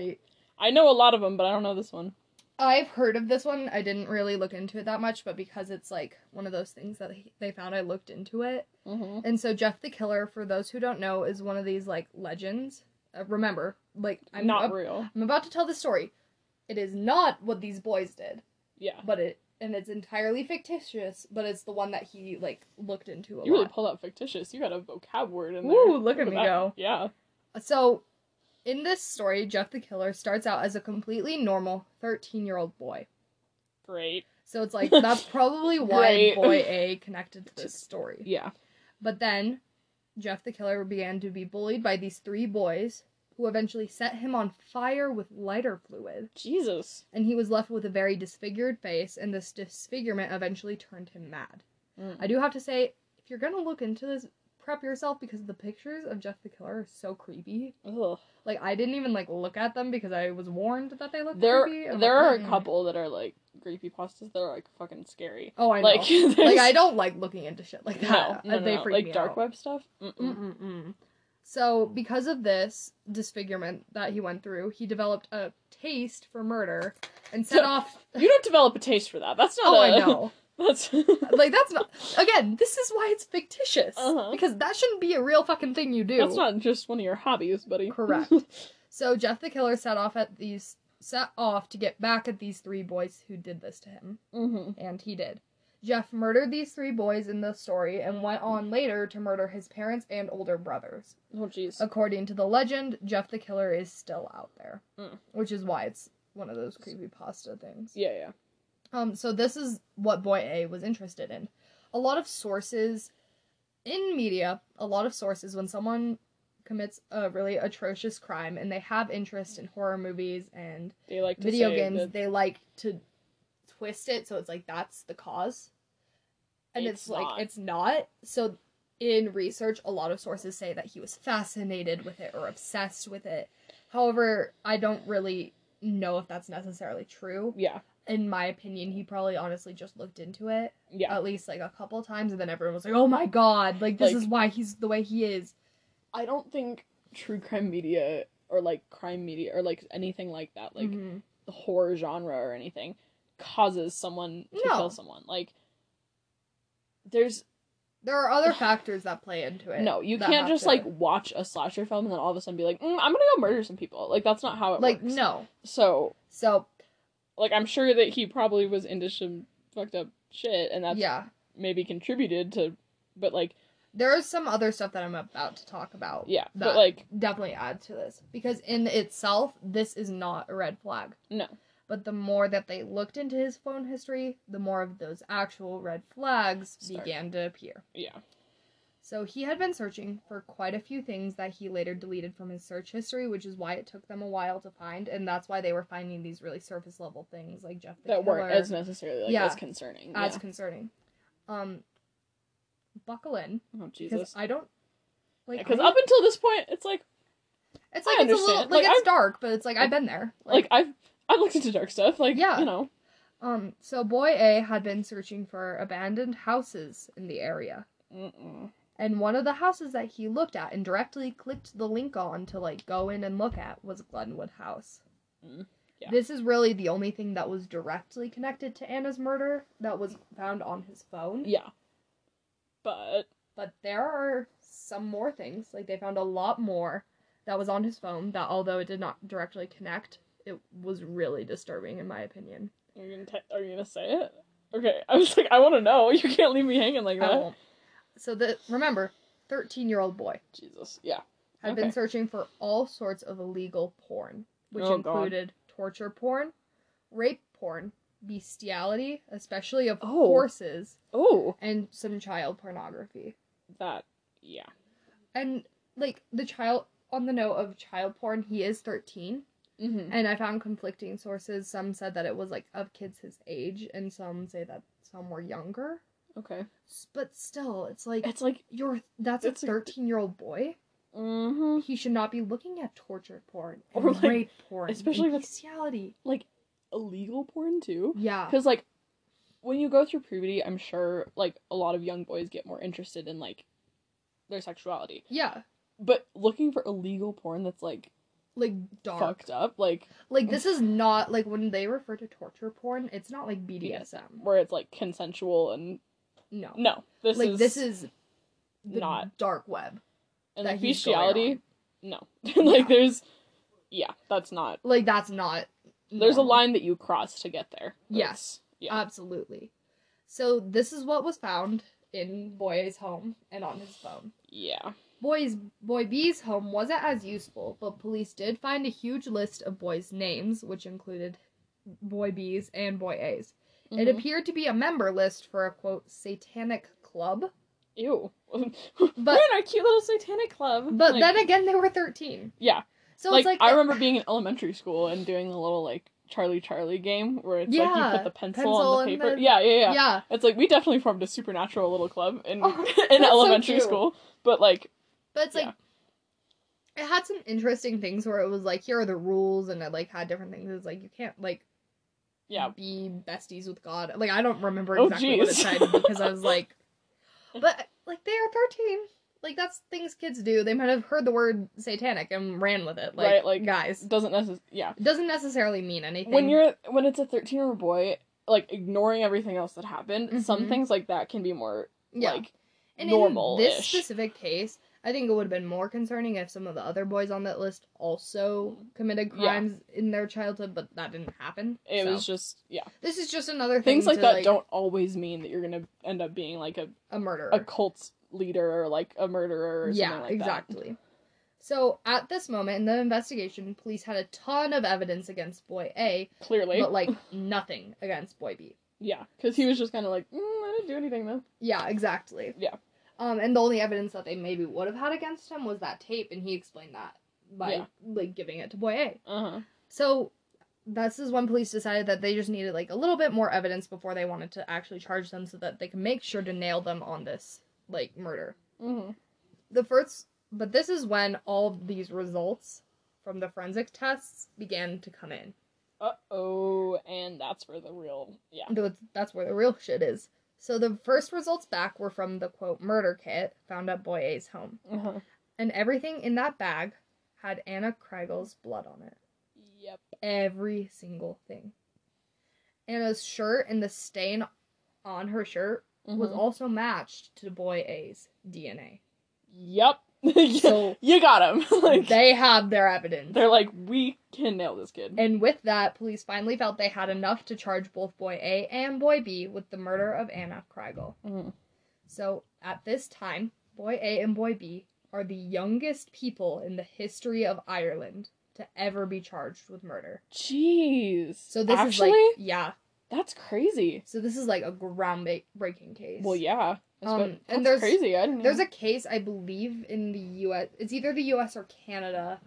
I know a lot of them, but I don't know this one. I've heard of this one. I didn't really look into it that much, but because it's like one of those things that they found, I looked into it. Mm-hmm. And so Jeff the Killer, for those who don't know, is one of these like legends. Remember, like I'm Not real. I'm about to tell the story. It is not what these boys did, Yeah. but it's entirely fictitious. But it's the one that he like looked into a You really lot. pulled out fictitious. You got a vocab word in there. Woo! Look at me that. go. Yeah. So, in this story, Jeff the Killer starts out as a completely normal 13-year-old boy. Great. So it's like, that's probably why Great. Boy A connected to this story. Yeah. But then, Jeff the Killer began to be bullied by these 3 boys, who eventually set him on fire with lighter fluid. Jesus. And he was left with a very disfigured face, and this disfigurement eventually turned him mad. Mm. I do have to say, if you're gonna look into this, prep yourself, because the pictures of Jeff the Killer are so creepy. Ugh. Like, I didn't even, like, look at them because I was warned that they looked There creepy. I'm are like, a couple that are, like, creepypastas that are, like, fucking scary. Oh, I know. Like, Like, there's- I don't like looking into shit like that. No, They no. freak Like, me dark out. web stuff? Mm-mm. Mm-mm-mm. So, because of this disfigurement that he went through, he developed a taste for murder and set off... You don't develop a taste for that. That's not Oh, I know. That's... Like, that's not... Again, this is why it's fictitious. Uh-huh. Because that shouldn't be a real fucking thing you do. That's not just one of your hobbies, buddy. Correct. So, Jeff the Killer set off to get back at these 3 boys who did this to him. Mm-hmm. And he did. Jeff murdered these 3 boys in the story and went on later to murder his parents and older brothers. Oh, jeez. According to the legend, Jeff the Killer is still out there. Mm. Which is why it's one of those creepypasta things. Yeah. So this is what Boy A was interested in. A lot of sources in media, when someone commits a really atrocious crime and they have interest in horror movies and They like to video say games, that they like to twist it so it's like that's the cause. And it's like, not. it's not. So in research, a lot of sources say that he was fascinated with it or obsessed with it. However, I don't really know if that's necessarily true. Yeah. In my opinion, he probably honestly just looked into it Yeah. at least like a couple times, and then everyone was like, oh my god, like this Like- is why he's the way he is. I don't think true crime media or, like, crime media or, like, anything like that, like, Mhm. the horror genre or anything, causes someone to No. kill someone. Like, there's... There are other factors that play into it. No, you that can't have just, to- like, watch a slasher film and then all of a sudden be like, I'm gonna go murder some people. Like, that's not how it like, works. no. So, So, like, I'm sure that he probably was into some fucked up shit, and that's yeah. maybe contributed to... But, like... There is some other stuff that I'm about to talk about. Yeah, that but, like... definitely add to this. Because in itself, this is not a red flag. No. But the more that they looked into his phone history, the more of those actual red flags began to appear. Yeah. So he had been searching for quite a few things that he later deleted from his search history, which is why it took them a while to find, and that's why they were finding these really surface level things like Jeff the That Killer. weren't as necessarily, like, Yeah. as concerning. As Yeah. concerning. Buckle in. Oh, Because Jesus. I don't... Like, Because up until this point, it's like... it's I like, it's a little... understand. Like, Like, it's dark, but it's like, I've been there. Like, I've looked into dark stuff. Like, Yeah. you know. So Boy A had been searching for abandoned houses in the area. Mm-mm. And one of the houses that he looked at and directly clicked the link on to, like, go in and look at was Glenwood House. Yeah. This is really the only thing that was directly connected to Anna's murder that was found on his phone. Yeah. But... But there are some more things. Like, they found a lot more. that was on his phone that, although it did not directly connect, it was really disturbing in my opinion. Are you gonna say it? Okay, I was like, I want to know. You can't leave me hanging like that. I won't. So remember, 13-year-old boy Jesus, yeah. had been searching for all sorts of illegal porn, which included torture porn, rape porn, bestiality, especially of horses, and some child pornography. Yeah. And, like, on the note of child porn, he is 13. Mm-hmm. And I found conflicting sources. Some said that it was, like, of kids his age, and some say that some were younger. Okay. But still, it's like that's a 13-year-old boy. Mm-hmm. He should not be looking at torture porn or and rape porn, especially and bestiality. Like, illegal porn too. Yeah. Because, like, when you go through puberty, I'm sure, like, a lot of young boys get more interested in, like, their sexuality. Yeah. But looking for illegal porn that's, like dark. Fucked up, like... Like, this is not, like, when they refer to torture porn, it's not, like, BDSM. Where it's, like, consensual and... No. No. This is the not... dark web. And, like, bestiality... No. Like, there's... Yeah, that's not... Like, that's not... There's a line that you cross to get there. Yes. Yeah. Absolutely. So, this is what was found in Boy A's home and on his phone. Yeah. Boy B's home wasn't as useful, but police did find a huge list of boys' names, which included Boy B's and Boy A's. Mm-hmm. It appeared to be a member list for a, quote, satanic club. Ew. But we're in our cute little satanic club. But like, then again, they were 13. Yeah. So like, it's like... I remember being in elementary school and doing the little, like, Charlie game, where it's like you put the pencil on the paper. Yeah. It's like, we definitely formed a supernatural little club in elementary school. But, like... But it's like... It had some interesting things where it was like, here are the rules, and it, like, had different things. It's like, you can't, like... be besties with God. Like, I don't remember exactly what it said, because I was like... But, like, they are 13. Like, that's things kids do. They might have heard the word satanic and ran with it. Like, right, like, guys. Doesn't necessarily mean anything. When it's a 13-year-old boy, like, ignoring everything else that happened, some things like that can be more, like, and normal-ish. In this specific case, I think it would have been more concerning if some of the other boys on that list also committed crimes in their childhood, but that didn't happen. It was just, This is just another thing. Things like that don't always mean that you're gonna end up being, like, a murderer. A cult leader or, like, a murderer or something like that. Yeah, exactly. So, at this moment in the investigation, police had a ton of evidence against Boy A. Clearly. But, like, nothing against Boy B. Yeah, because he was just kind of like, I didn't do anything, though. Yeah, exactly. Yeah. And the only evidence that they maybe would have had against him was that tape, and he explained that by, like, giving it to Boy A. Uh-huh. So, this is when police decided that they just needed, like, a little bit more evidence before they wanted to actually charge them so that they can make sure to nail them on this, like, murder. Mm-hmm. But this is when all these results from the forensic tests began to come in. Uh-oh, and that's where the real, That's where the real shit is. So the first results back were from the, quote, murder kit found at Boy A's home. Uh-huh. And everything in that bag had Anna Kreigel's blood on it. Yep. Every single thing. Anna's shirt and the stain on her shirt was also matched to Boy A's DNA. Yep. So you got him. Like, they have their evidence. They're like, we can nail this kid. And with that, police finally felt they had enough to charge both Boy A and Boy B with the murder of Anna Kreigel. Mm. So, at this time, Boy A and Boy B are the youngest people in the history of Ireland to ever be charged with murder. Jeez. So this Actually? is like, yeah. That's crazy. So this is like a groundbreaking case. Well, yeah. And that's crazy. I didn't know. There's a case, I believe, in the U.S. It's either the U.S. or Canada,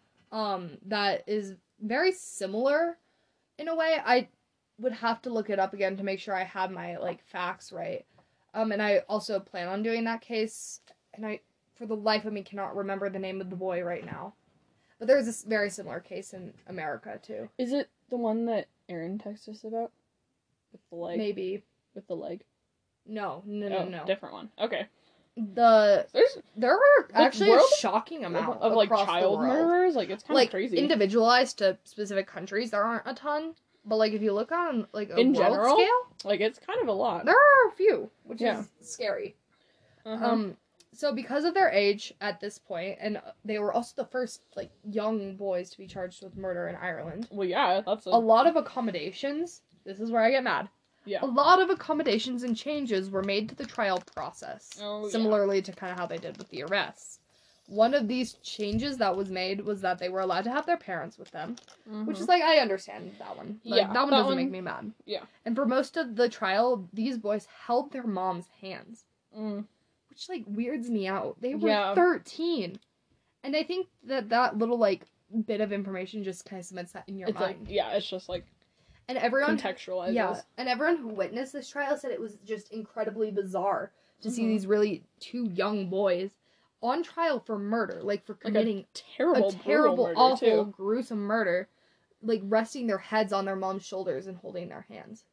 that is very similar in a way. I would have to look it up again to make sure I have my, like, facts right. And I also plan on doing that case, and I, for the life of me, cannot remember the name of the boy right now. But there's this very similar case in America, too. Is it the one that Aaron texted us about? With the leg? Maybe. With the leg? No. Different one. Okay. There were actually a shocking amount of like child murderers. Like, it's kind of crazy. Individualized to specific countries, there aren't a ton. But like, if you look on like a in world general scale, like, it's kind of a lot. There are a few, which is scary. Uh-huh. So because of their age at this point, and they were also the first, like, young boys to be charged with murder in Ireland. Well, yeah, that's a lot of accommodations, this is where I get mad. Yeah. A lot of accommodations and changes were made to the trial process. Oh, similarly to kind of how they did with the arrests. One of these changes that was made was that they were allowed to have their parents with them. Which is, like, I understand that one. Like, Yeah, that one that doesn't one- make me mad. Yeah. And for most of the trial, these boys held their mom's hands. Mm. Which, like, weirds me out. They were Yeah. 13. And I think that little, like, bit of information just kind of cements that in your It's mind. like, yeah, it's just like And everyone contextualizes. Yeah, and everyone who witnessed this trial said it was just incredibly bizarre to see these really two young boys on trial for murder, like for committing terrible, a terrible, murder, awful, too. gruesome murder, like resting their heads on their mom's shoulders and holding their hands.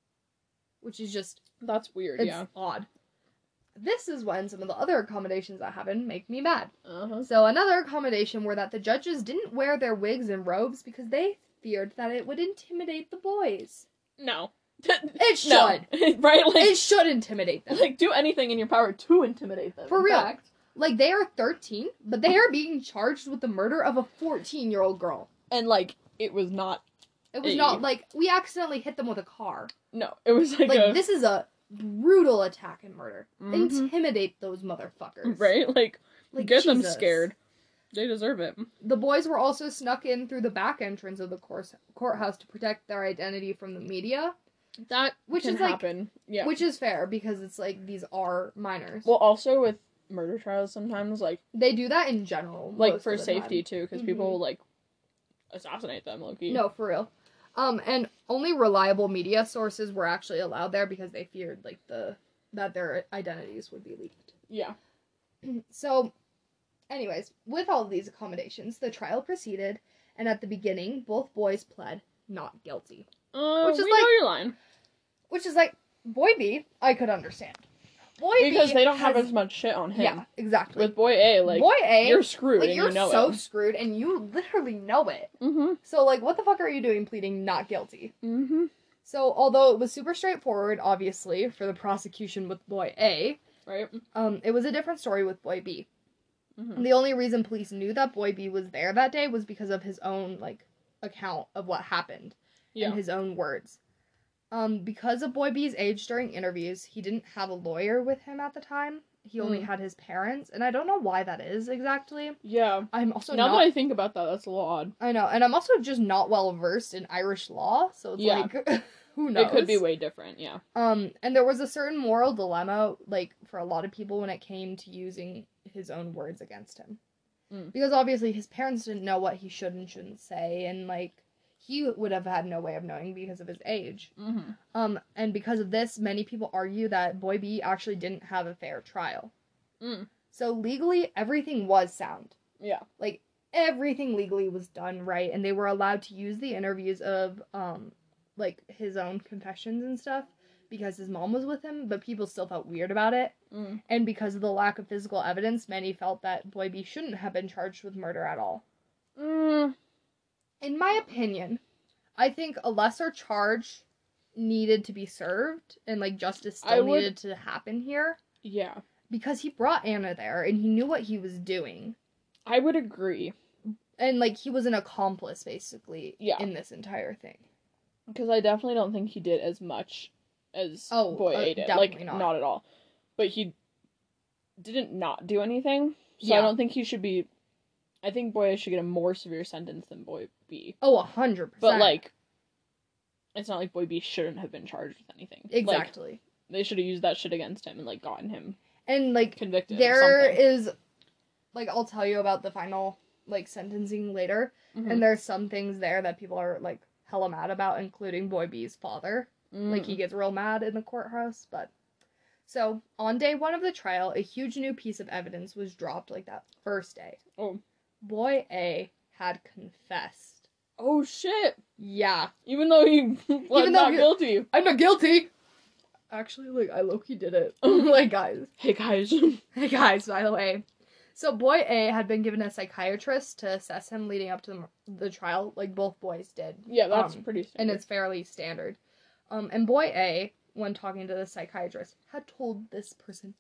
Which is just, That's weird, it's yeah. odd. This is when some of the other accommodations that happened make me mad. Uh-huh. So another accommodation were that the judges didn't wear their wigs and robes because they feared that it would intimidate the boys. No. It should. No. Right? Like, It should intimidate them. like, do anything in your power to intimidate them. For in real. fact. Like, they are 13, but they are being charged with the murder of a 14-year-old girl. And, like, it was not... It was not, like, we accidentally hit them with a car. No, it was like this is a brutal attack and murder. Mhm. Intimidate those motherfuckers. Right? Like get them Jesus. scared. They deserve it. The boys were also snuck in through the back entrance of the courthouse to protect their identity from the media. That Which can is, like- happen. Yeah. Which is fair, because it's like, these are minors. Well, also with murder trials sometimes, like They do that in general. like most for of the safety time. too, because Mhm. people will, like, assassinate them, low-key. No, for real. And only reliable media sources were actually allowed there because they feared, like, that their identities would be leaked. Yeah. So, anyways, with all of these accommodations, the trial proceeded, and at the beginning, both boys pled not guilty. Which is we like- know your line. Which is like, Boy B, I could understand. Boy Because B they don't have has- as much shit on him. Yeah, exactly. With Boy A, like, Boy A, you're screwed like, and you're you know so it. screwed, and you literally know it. Mm-hmm. So, like, what the fuck are you doing pleading not guilty? Mm-hmm. So, although it was super straightforward, obviously, for the prosecution with Boy A, Right? it was a different story with Boy B. Mm-hmm. The only reason police knew that Boy B was there that day was because of his own, like, account of what happened. Yeah. And his own words. Because of Boy B's age during interviews, he didn't have a lawyer with him at the time. He only had his parents, and I don't know why that is exactly. Yeah. I'm also Now not... that I think about that, that's a little odd. I know, and I'm also just not well versed in Irish law, so it's Yeah. like, who knows? It could be way different, yeah. And there was a certain moral dilemma, like, for a lot of people when it came to using his own words against him. Mm. Because obviously his parents didn't know what he should and shouldn't say, and, like, he would have had no way of knowing because of his age. Mm-hmm. And because of this, many people argue that Boy B actually didn't have a fair trial. Mm. So legally, everything was sound. Yeah. Like, everything legally was done right, and they were allowed to use the interviews of, like, his own confessions and stuff, because his mom was with him, but people still felt weird about it. Mm. And because of the lack of physical evidence, many felt that Boy B shouldn't have been charged with murder at all. Mm. In my opinion, I think a lesser charge needed to be served, and, like, justice still needed to happen here. Yeah. Because he brought Anna there, and he knew what he was doing. I would agree. And, like, he was an accomplice, basically, Yeah. in this entire thing. Because I definitely don't think he did as much as Oh, Boy A did. definitely Like, not. at all. But he didn't not do anything. So Yeah. I don't think he should be... I think Boy A should get a more severe sentence than Boy B. Oh, 100%. But, like, it's not like Boy B shouldn't have been charged with anything. Like, Exactly. they should have used that shit against him and, like, gotten him And, like, convicted of there something. is, like, I'll tell you about the final, like, sentencing later. Mhm. And there's some things there that people are, like, hella mad about, including Boy B's father. Like, he gets real mad in the courthouse, but... So, on day one of the trial, a huge new piece of evidence was dropped, like, that first day. Oh. Boy A had confessed. Oh, shit! Yeah. Even though he was not guilty. I'm not guilty! Actually, like, I low-key did it. Like, guys. Hey, guys. Hey, guys, by the way. So, Boy A had been given a psychiatrist to assess him leading up to the trial, like both boys did. Yeah, that's pretty standard. And it's fairly standard. And Boy A, when talking to the psychiatrist, had told this person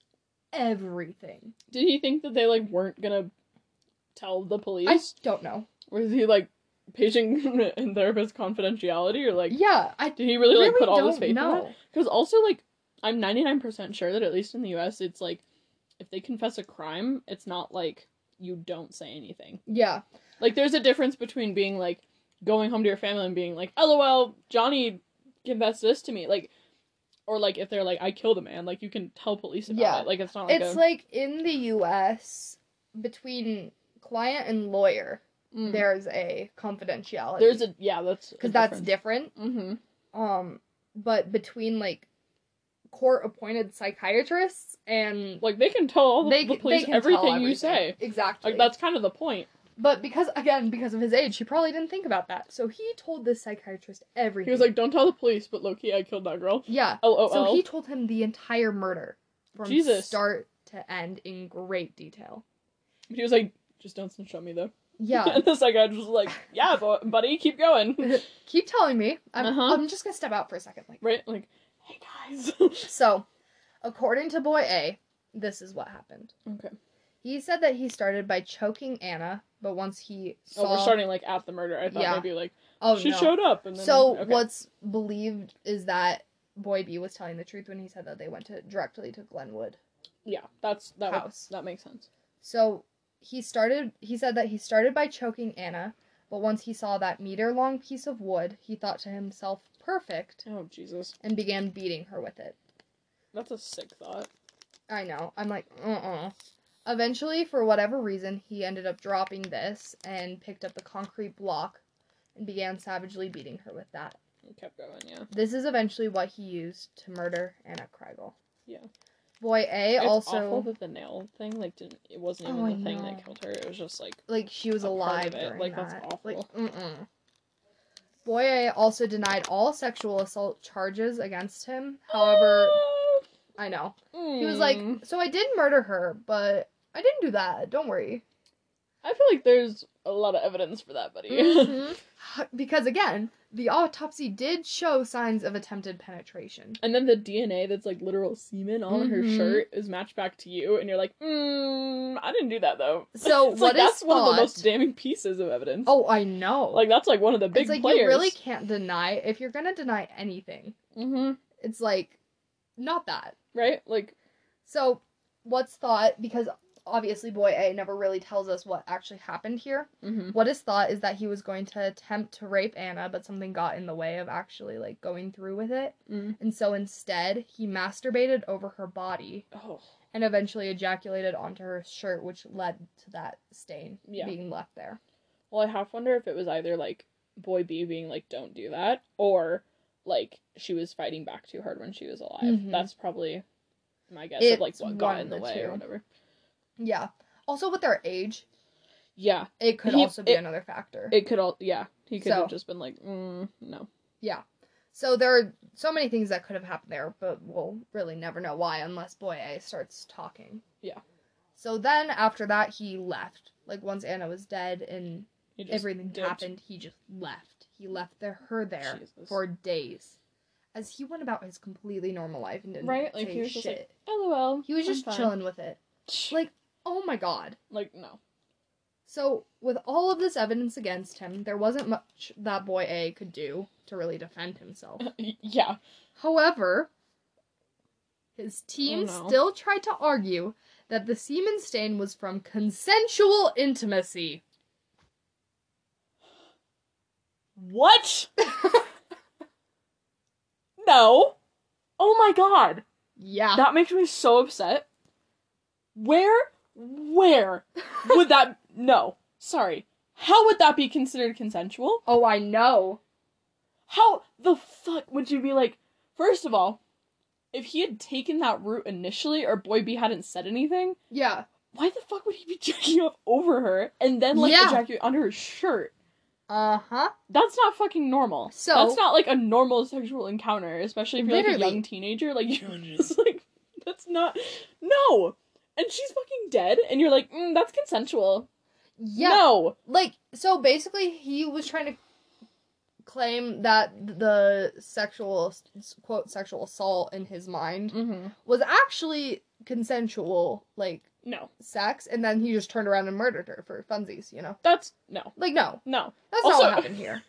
everything. Did he think that they, like, weren't gonna tell the police? I don't know. Was he, like, patient and therapist confidentiality, or, like... Yeah, did he really, like, put all his don't faith in know. that? Because also, like, I'm 99% sure that, at least in the US, it's, like, if they confess a crime, it's not, like, you don't say anything. Yeah. Like, there's a difference between being, like, going home to your family and being like, LOL, Johnny confessed this to me. Like, or, like, if they're like, I killed a man, like, you can tell police about it. Like, it's not like it's like, in the US, between client and lawyer, there's a confidentiality. There's a, yeah, that's... Because that's different. Mm-hmm. But between, like, court-appointed psychiatrists and... Like, they can tell all the police everything you say. Exactly. Like, that's kind of the point. But because of his age, he probably didn't think about that. So he told this psychiatrist everything. He was like, don't tell the police, but low-key, I killed that girl. Yeah. LOL. So he told him the entire murder. From start to end in great detail. He was like, just don't snitch on me, though. Yeah. And the psychiatrist was like, yeah, buddy, keep going. Keep telling me. I'm just gonna step out for a second. Like, right? Like, hey, guys. So, according to Boy A, this is what happened. Okay. He said that he started by choking Anna, but once he saw... Oh, we're starting, like, at the murder. I thought maybe, like, she showed up. And then, so, what's believed is that Boy B was telling the truth when he said that they went directly to Glenwood. Yeah, that makes sense. So, he said that he started by choking Anna, but once he saw that meter-long piece of wood, he thought to himself, perfect. Oh, Jesus. And began beating her with it. That's a sick thought. I know. I'm like, Eventually, for whatever reason, he ended up dropping this and picked up the concrete block and began savagely beating her with that. He kept going, yeah. This is eventually what he used to murder Anna Kreigel. Yeah. Boy A it's also... awful that the nail thing, like, it wasn't even the thing that killed her. It was just, like she was alive during like, that. That's awful. Like, Boy A also denied all sexual assault charges against him. However, I know. He was like, so I did murder her, but I didn't do that. Don't worry. I feel like there's a lot of evidence for that, buddy. Mm-hmm. Because, again, the autopsy did show signs of attempted penetration. And then the DNA that's, like, literal semen on her shirt is matched back to you, and you're like, I didn't do that, though. So, that's one of the most damning pieces of evidence. Oh, I know. Like, that's, like, one of the big players. You really can't deny, if you're gonna deny anything, it's, like, not that. Right? Like... So, what's thought, because... Obviously, Boy A never really tells us what actually happened here. What is thought is that he was going to attempt to rape Anna, but something got in the way of actually, like, going through with it. And so instead, he masturbated over her body and eventually ejaculated onto her shirt, which led to that stain being left there. Well, I half wonder if it was either, like, Boy B being like, don't do that, or, like, she was fighting back too hard when she was alive. That's probably my guess of, like, what got in the way or whatever. Yeah. Also, with their age. Yeah. It could also be another factor. It could he could have just been like, no. Yeah. So there are so many things that could have happened there, but we'll really never know why unless Boy A starts talking. Yeah. So then, after that, he left. Like, once Anna was dead and everything happened, he just left. He left her there for days. As he went about his completely normal life and didn't say he was shit. Just like, LOL. He was just chilling with it. Like, oh my god. Like, no. So, with all of this evidence against him, there wasn't much that Boy A could do to really defend himself. Yeah. However, his team still tried to argue that the semen stain was from consensual intimacy. What? No. Oh my god. Yeah. That makes me so upset. Where would that... No. Sorry. How would that be considered consensual? Oh, I know. How the fuck would you be like... First of all, if he had taken that route initially, or Boy B hadn't said anything... Yeah. Why the fuck would he be jacking off over her, and then, like, ejaculate under her shirt? Uh-huh. That's not fucking normal. So... That's not, like, a normal sexual encounter, especially if you're, like, a young teenager. Like, you're just, like... That's not... No! And she's fucking dead, and you're like, that's consensual. Yeah. No! Like, so basically, he was trying to claim that the sexual, quote, sexual assault in his mind was actually consensual, like, No. sex, and then he just turned around and murdered her for funsies, you know? That's, no. Like, no. No. That's Also- not what happened here.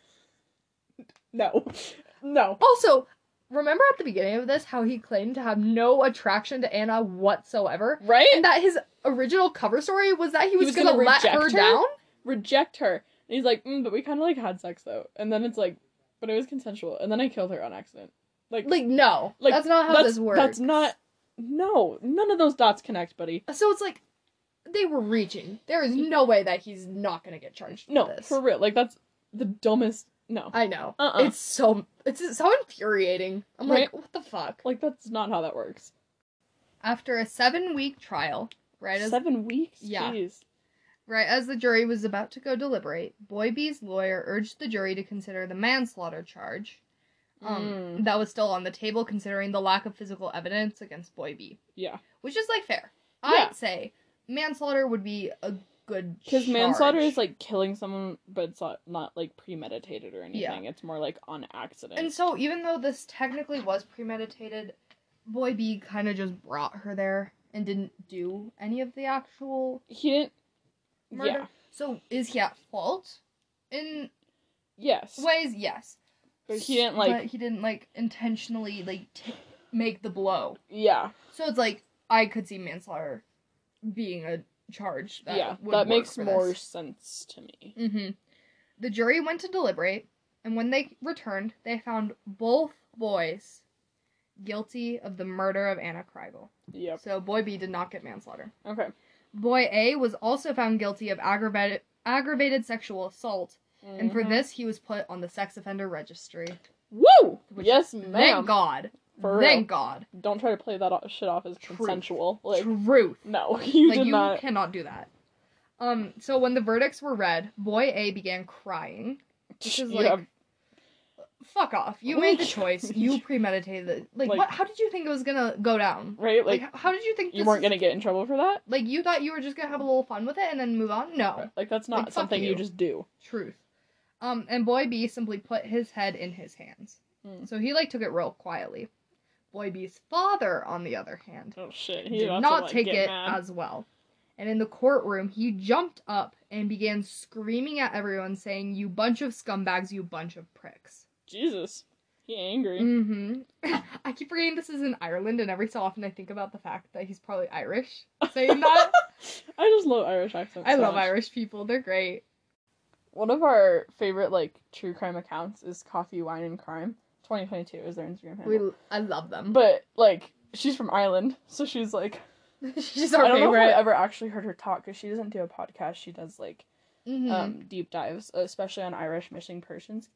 No. No. Also, remember at the beginning of this how he claimed to have no attraction to Anna whatsoever? Right? And that his original cover story was that he was gonna gonna let her reject her? down? Reject her. And he's like, but we kind of, like, had sex, though. And then it's like, but it was consensual. And then I killed her on accident. Like, no. like, that's not how this works. That's not, no. None of those dots connect, buddy. So it's like, they were reaching. There is no way that he's not gonna get charged for No, this. for real. Like, that's the dumbest, no. I know. Uh-uh. It's so infuriating. I'm Right? like, what the fuck? Like, that's not how that works. After a 7-week trial, right as 7 weeks? Yeah. Jeez. right as the jury was about to go deliberate, Boy B's lawyer urged the jury to consider the manslaughter charge. That was still on the table considering the lack of physical evidence against Boy B. Yeah. Which is, like, fair. Yeah. I'd say manslaughter would be a good Because charge. manslaughter is, like, killing someone, but it's not like, premeditated or anything. Yeah. It's more, like, on accident. And so, even though this technically was premeditated, Boy B kind of just brought her there and didn't do any of the actual He didn't... murder. Yeah. So, is he at fault? In Yes. ways, yes. But he didn't, like... But he didn't, like, intentionally, like, make the blow. Yeah. So it's like, I could see manslaughter being a charge that Yeah. would That work makes for more this. sense to me. Mm-hmm. The jury went to deliberate, and when they returned, they found both boys guilty of the murder of Anna Kreigel. Yep. So Boy B did not get manslaughter. Okay. Boy A was also found guilty of aggravated sexual assault, and for Mhm. this he was put on the sex offender registry. Woo! Which, Yes, ma'am. Thank God. For Thank real. God. Don't try to play that shit off as Truth. consensual. Like, Truth. no, you Like, did you not. cannot do that. So when the verdicts were read, Boy A began crying. Which is You like, have- fuck off. You made the choice. You premeditated it. Like, Like- what? How did you think it was gonna go down? right? Like, Like, how did you think you this weren't is- gonna get in trouble for that? Like, you thought you were just gonna have a little fun with it and then move on? No. Like, that's Like, not fuck something you you. just do. Truth. And Boy B simply put his head in his hands. Hmm. So he, like, took it real quietly. Boy B's father, on the other hand, Oh shit, he did about not to, like, take get it mad. as well. And in the courtroom, he jumped up and began screaming at everyone, saying, "You bunch of scumbags, you bunch of pricks." Jesus, he angry. Mm-hmm. I keep forgetting this is in Ireland, and every so often I think about the fact that he's probably Irish saying that. I just love Irish accents. I so love much. Irish people. They're great. One of our favorite, like, true crime accounts is Coffee, Wine, and Crime. 2022 is their Instagram handle. I love them. But, like, she's from Ireland, so she's, like... She's our I don't know if favorite. I've ever actually heard her talk, because she doesn't do a podcast. She does, like, Mhm. deep dives, especially on Irish missing persons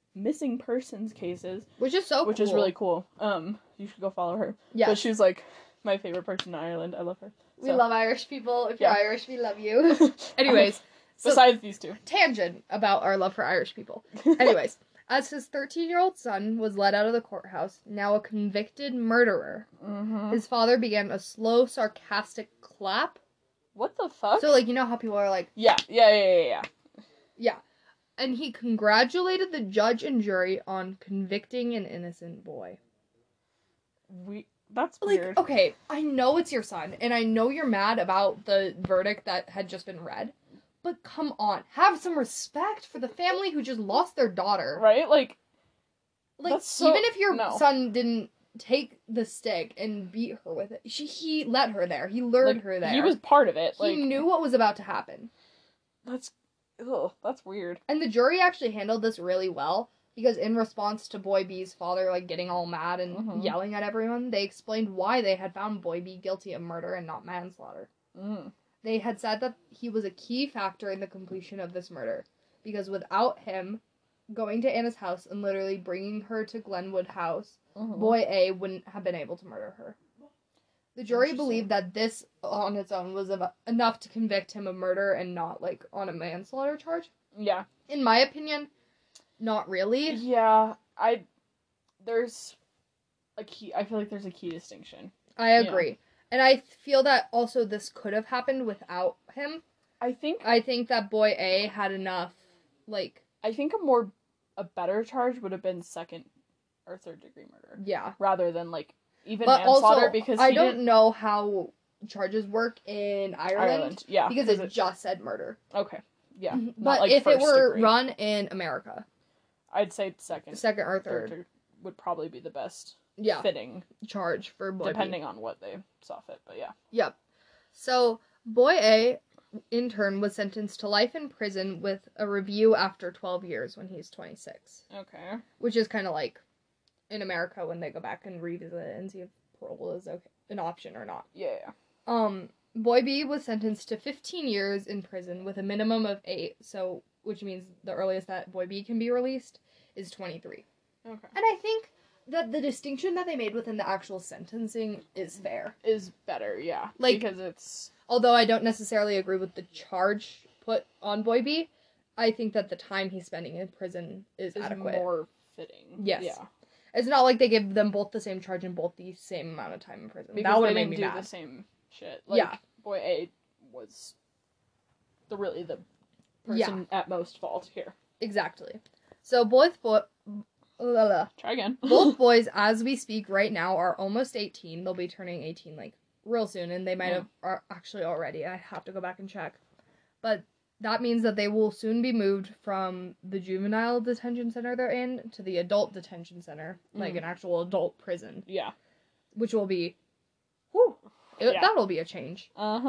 cases, Which is so which cool. is really cool. You should go follow her. Yeah. But she's, like, my favorite person in Ireland. I love her. We So- love Irish people. If Yeah. you're Irish, we love you. Anyways. So, Besides these two. tangent about our love for Irish people. Anyways, as his 13-year-old son was led out of the courthouse, now a convicted murderer, Mm-hmm. his father began a slow, sarcastic clap. What the fuck? So, like, you know how people are like, Yeah. yeah. And he congratulated the judge and jury on convicting an innocent boy. That's Like, weird. okay, I know it's your son, and I know you're mad about the verdict that had just been read, but come on, have some respect for the family who just lost their daughter. Right? Like, Like, that's so- even if your no. son didn't take the stick and beat her with it, he let her there. He lured like, her there. he was part of it. He Like, knew what was about to happen. that's weird. And the jury actually handled this really well, because in response to Boy B's father, like, getting all mad and Mhm. yelling at everyone, they explained why they had found Boy B guilty of murder and not manslaughter. Mm. They had said that he was a key factor in the completion of this murder, because without him going to Anna's house and literally bringing her to Glenwood House, Mhm. Boy A wouldn't have been able to murder her. The jury Interesting. believed that this on its own was enough to convict him of murder and not, like, on a manslaughter charge. Yeah. In my opinion, not really. Yeah. There's a key. I feel like there's a key distinction. I agree. And I feel that also this could have happened without him. I think I think that Boy A had enough, like, a better charge would have been second or third degree murder yeah. rather than, like, even But manslaughter, also, because I he don't didn't... know how charges work in Ireland. Yeah. Because it just said murder. Okay. Yeah. But Not, like, if it first were degree. run in America, I'd say second. Second or third. Would probably be the best fitting charge for boy depending B. on what they saw fit, but yeah. Yep. So, boy A, in turn, was sentenced to life in prison with a review after 12 years when he's 26. Okay. Which is kind of like in America when they go back and revisit it and see if parole is an option or not. Yeah. Boy B was sentenced to 15 years in prison with a minimum of 8, so which means the earliest that Boy B can be released is 23. Okay. And I think that the distinction that they made within the actual sentencing is fair. Is better, yeah. Like, because it's... Although I don't necessarily agree with the charge put on Boy B, I think that the time he's spending in prison is adequate. More fitting. Yes. Yeah. It's not like they give them both the same charge and both the same amount of time in prison. Because that would they have made didn't me do mad. the same shit. Like, Yeah. Boy A was the person at most fault here. Exactly. So both Try again. both boys, as we speak right now, are almost 18. They'll be turning 18, like, real soon, and they might have are actually already. I have to go back and check. But that means that they will soon be moved from the juvenile detention center they're in to the adult detention center, like an actual adult prison. Yeah. Which will be, that'll be a change.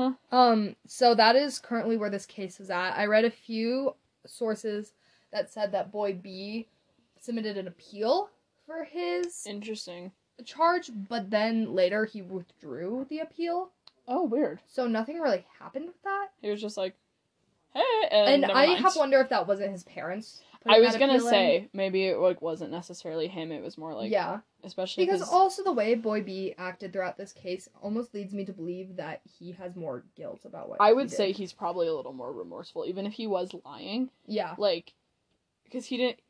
So that is currently where this case is at. I read a few sources that said that Boy B submitted an appeal for his charge, but then later he withdrew the appeal. Oh, weird. So nothing really happened with that. He was just like, hey, and I have wonder if that wasn't his parents. I was gonna say, maybe it wasn't necessarily him, it was more like... Yeah. Especially because also the way Boy B acted throughout this case almost leads me to believe that he has more guilt about what I would say he's probably a little more remorseful, even if he was lying. Yeah. Like, because he didn't...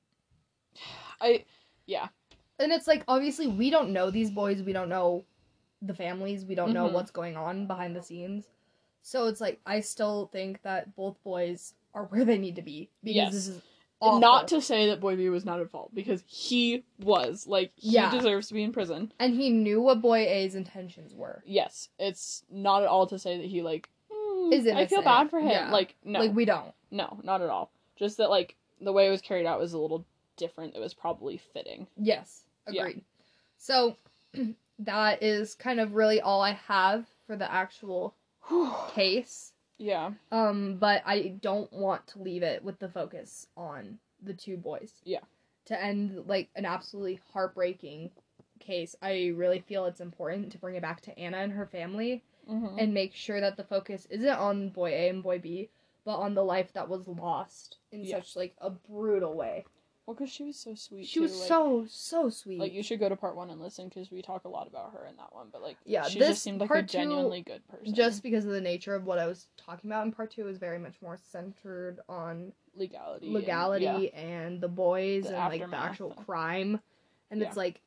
Yeah. And it's like, obviously, we don't know these boys, we don't know the families, we don't know what's going on behind the scenes. So it's like, I still think that both boys are where they need to be. Because this is awful. Not to say that Boy B was not at fault, because he was. Like, he deserves to be in prison. And he knew what Boy A's intentions were. Yes. It's not at all to say that he, like, is innocent. I feel bad for him. Yeah. Like, no. Like, we don't. No, not at all. Just that, like, the way it was carried out was a little different. It was probably fitting. Yes. Agreed. Yeah. So, that is kind of really all I have for the actual case. Yeah. But I don't want to leave it with the focus on the two boys. Yeah. To end, like, an absolutely heartbreaking case, I really feel it's important to bring it back to Anna and her family and make sure that the focus isn't on Boy A and Boy B, but on the life that was lost in such, like, a brutal way. Well, because she was so sweet, She was so sweet. Like, you should go to part 1 and listen, because we talk a lot about her in that one, but, like, yeah, she just seemed like a genuinely good person. Just because of the nature of what I was talking about in part 2 is very much more centered on legality and the boys and, like, the actual crime. And it's like,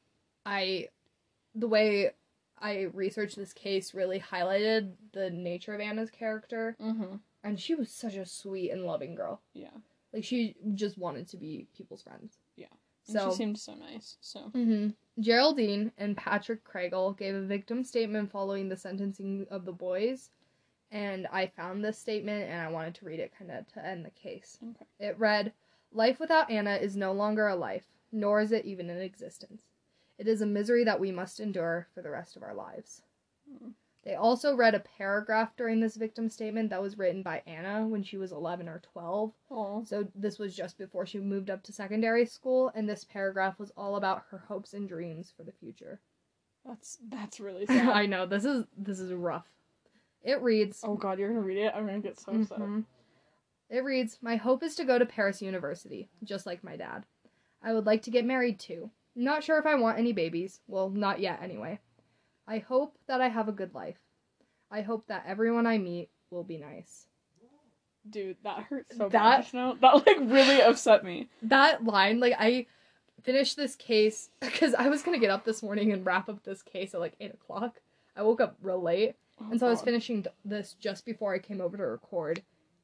the way I researched this case really highlighted the nature of Anna's character. And she was such a sweet and loving girl. Yeah. Like, she just wanted to be people's friends. Yeah. And so she seemed so nice, so. Geraldine and Patrick Craigle gave a victim statement following the sentencing of the boys. And I found this statement, and I wanted to read it kind of to end the case. Okay. It read, "Life without Anna is no longer a life, nor is it even an existence. It is a misery that we must endure for the rest of our lives." They also read a paragraph during this victim statement that was written by Anna when she was 11 or 12. Aww. So this was just before she moved up to secondary school, and this paragraph was all about her hopes and dreams for the future. That's really sad. I know, this is rough. It reads... Oh god, you're gonna read it? I'm gonna get so upset. It reads, "My hope is to go to Paris University, just like my dad. I would like to get married too. Not sure if I want any babies. Well, not yet anyway. I hope that I have a good life. I hope that everyone I meet will be nice." Dude, that hurts so much now. That, like, really upset me. That line, like, I finished this case, because I was going to get up this morning and wrap up this case at, like, 8 o'clock. I woke up real late, and so I was finishing this just before I came over to record.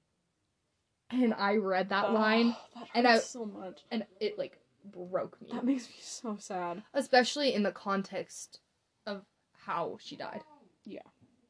And I read that line, that hurts so much. And it, like, broke me. That makes me so sad. Especially in the context of how she died. Yeah.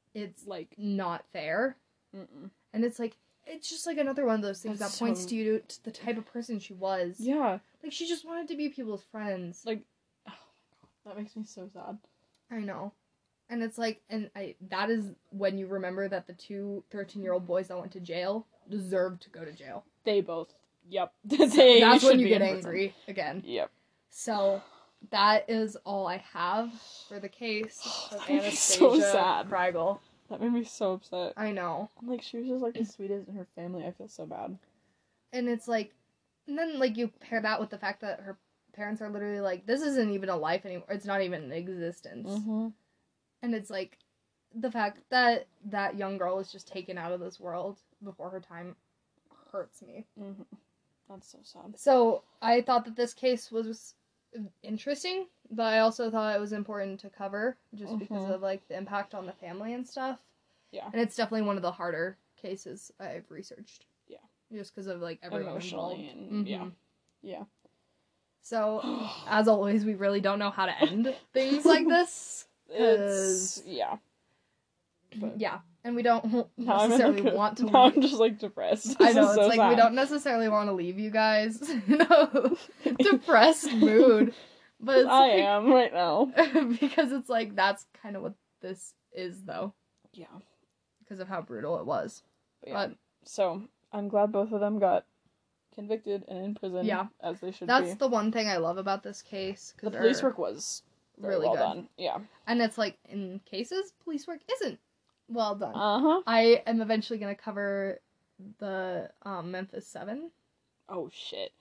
it's Like, not fair. mm-mm. And it's like, it's just like another one of those things That's that points so- to you to the type of person she was. Yeah. Like, she just wanted to be people's friends. Like, oh my god, that makes me so sad. I know. And it's like, that is when you remember that the two 13-year-old boys that went to jail deserved to go to jail. They both, yep. That's should when you be get in prison. angry again. Yep. So, that is all I have for the case of That made me Anastasia so sad. Kriegel. That made me so upset. I know. I'm like, she was just like the sweetest in her family. I feel so bad. And it's like, and then like you pair that with the fact that her parents are literally like, this isn't even a life anymore. It's not even an existence. Mm-hmm. And it's like, the fact that that young girl was just taken out of this world before her time hurts me. Mm-hmm. That's so sad. So I thought that this case was interesting, but I also thought it was important to cover just because of like the impact on the family and stuff. Yeah. And it's definitely one of the harder cases I've researched. Yeah. Just because of like everyone Emotionally involved. and Mhm. yeah. So as always, we really don't know how to end things like this. It's yeah. But Yeah, and we don't now I'm necessarily like, want to. Now leave. I'm just like depressed. I This know is it's so like we sad. don't necessarily want to leave you guys in a depressed mood, but it's I like, am right now. because it's like that's kind of what this is though, Yeah. because of how brutal it was. But, yeah. But So I'm glad both of them got convicted and in prison. Yeah. As they should that's be. the one thing I love about this case. The police work was very really well good. done. Yeah. And it's like in cases, police work isn't well done. Uh-huh. I am eventually gonna cover the Memphis 7. Oh shit.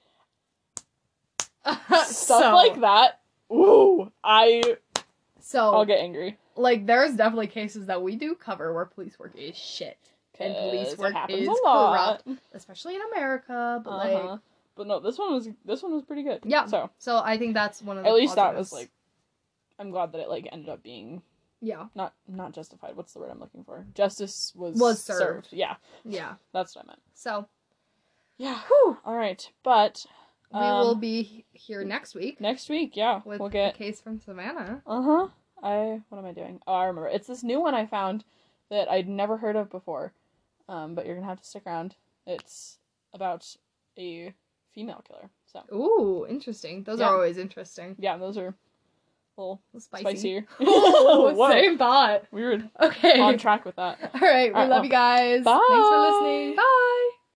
Stuff Stuff like that. Ooh. So I'll get angry. like there's definitely cases that we do cover where police work is shit. And 'Cause police it work happens is a lot. corrupt. Especially in America. But Uh-huh. like But no, this one was pretty good. yeah. So So I think that's one of the at least that was positives. like, I'm glad that it like ended up being yeah. not justified. What's the word I'm looking for? Justice Was served. Yeah, Yeah. that's what I meant. So Yeah. whew, All right, but we will be here next week next week. Yeah, with we'll get. a case from Savannah. What am I doing? Oh, I remember. It's this new one I found that I'd never heard of before. But you're gonna have to stick around. It's about a female killer. So Ooh, interesting. Those Yeah. are always interesting. yeah, those are a little Spicy. spicier. Oh, Whoa. same thought. We were Okay. on track with that. All right. We All right, love you guys. bye. Thanks for listening. Bye.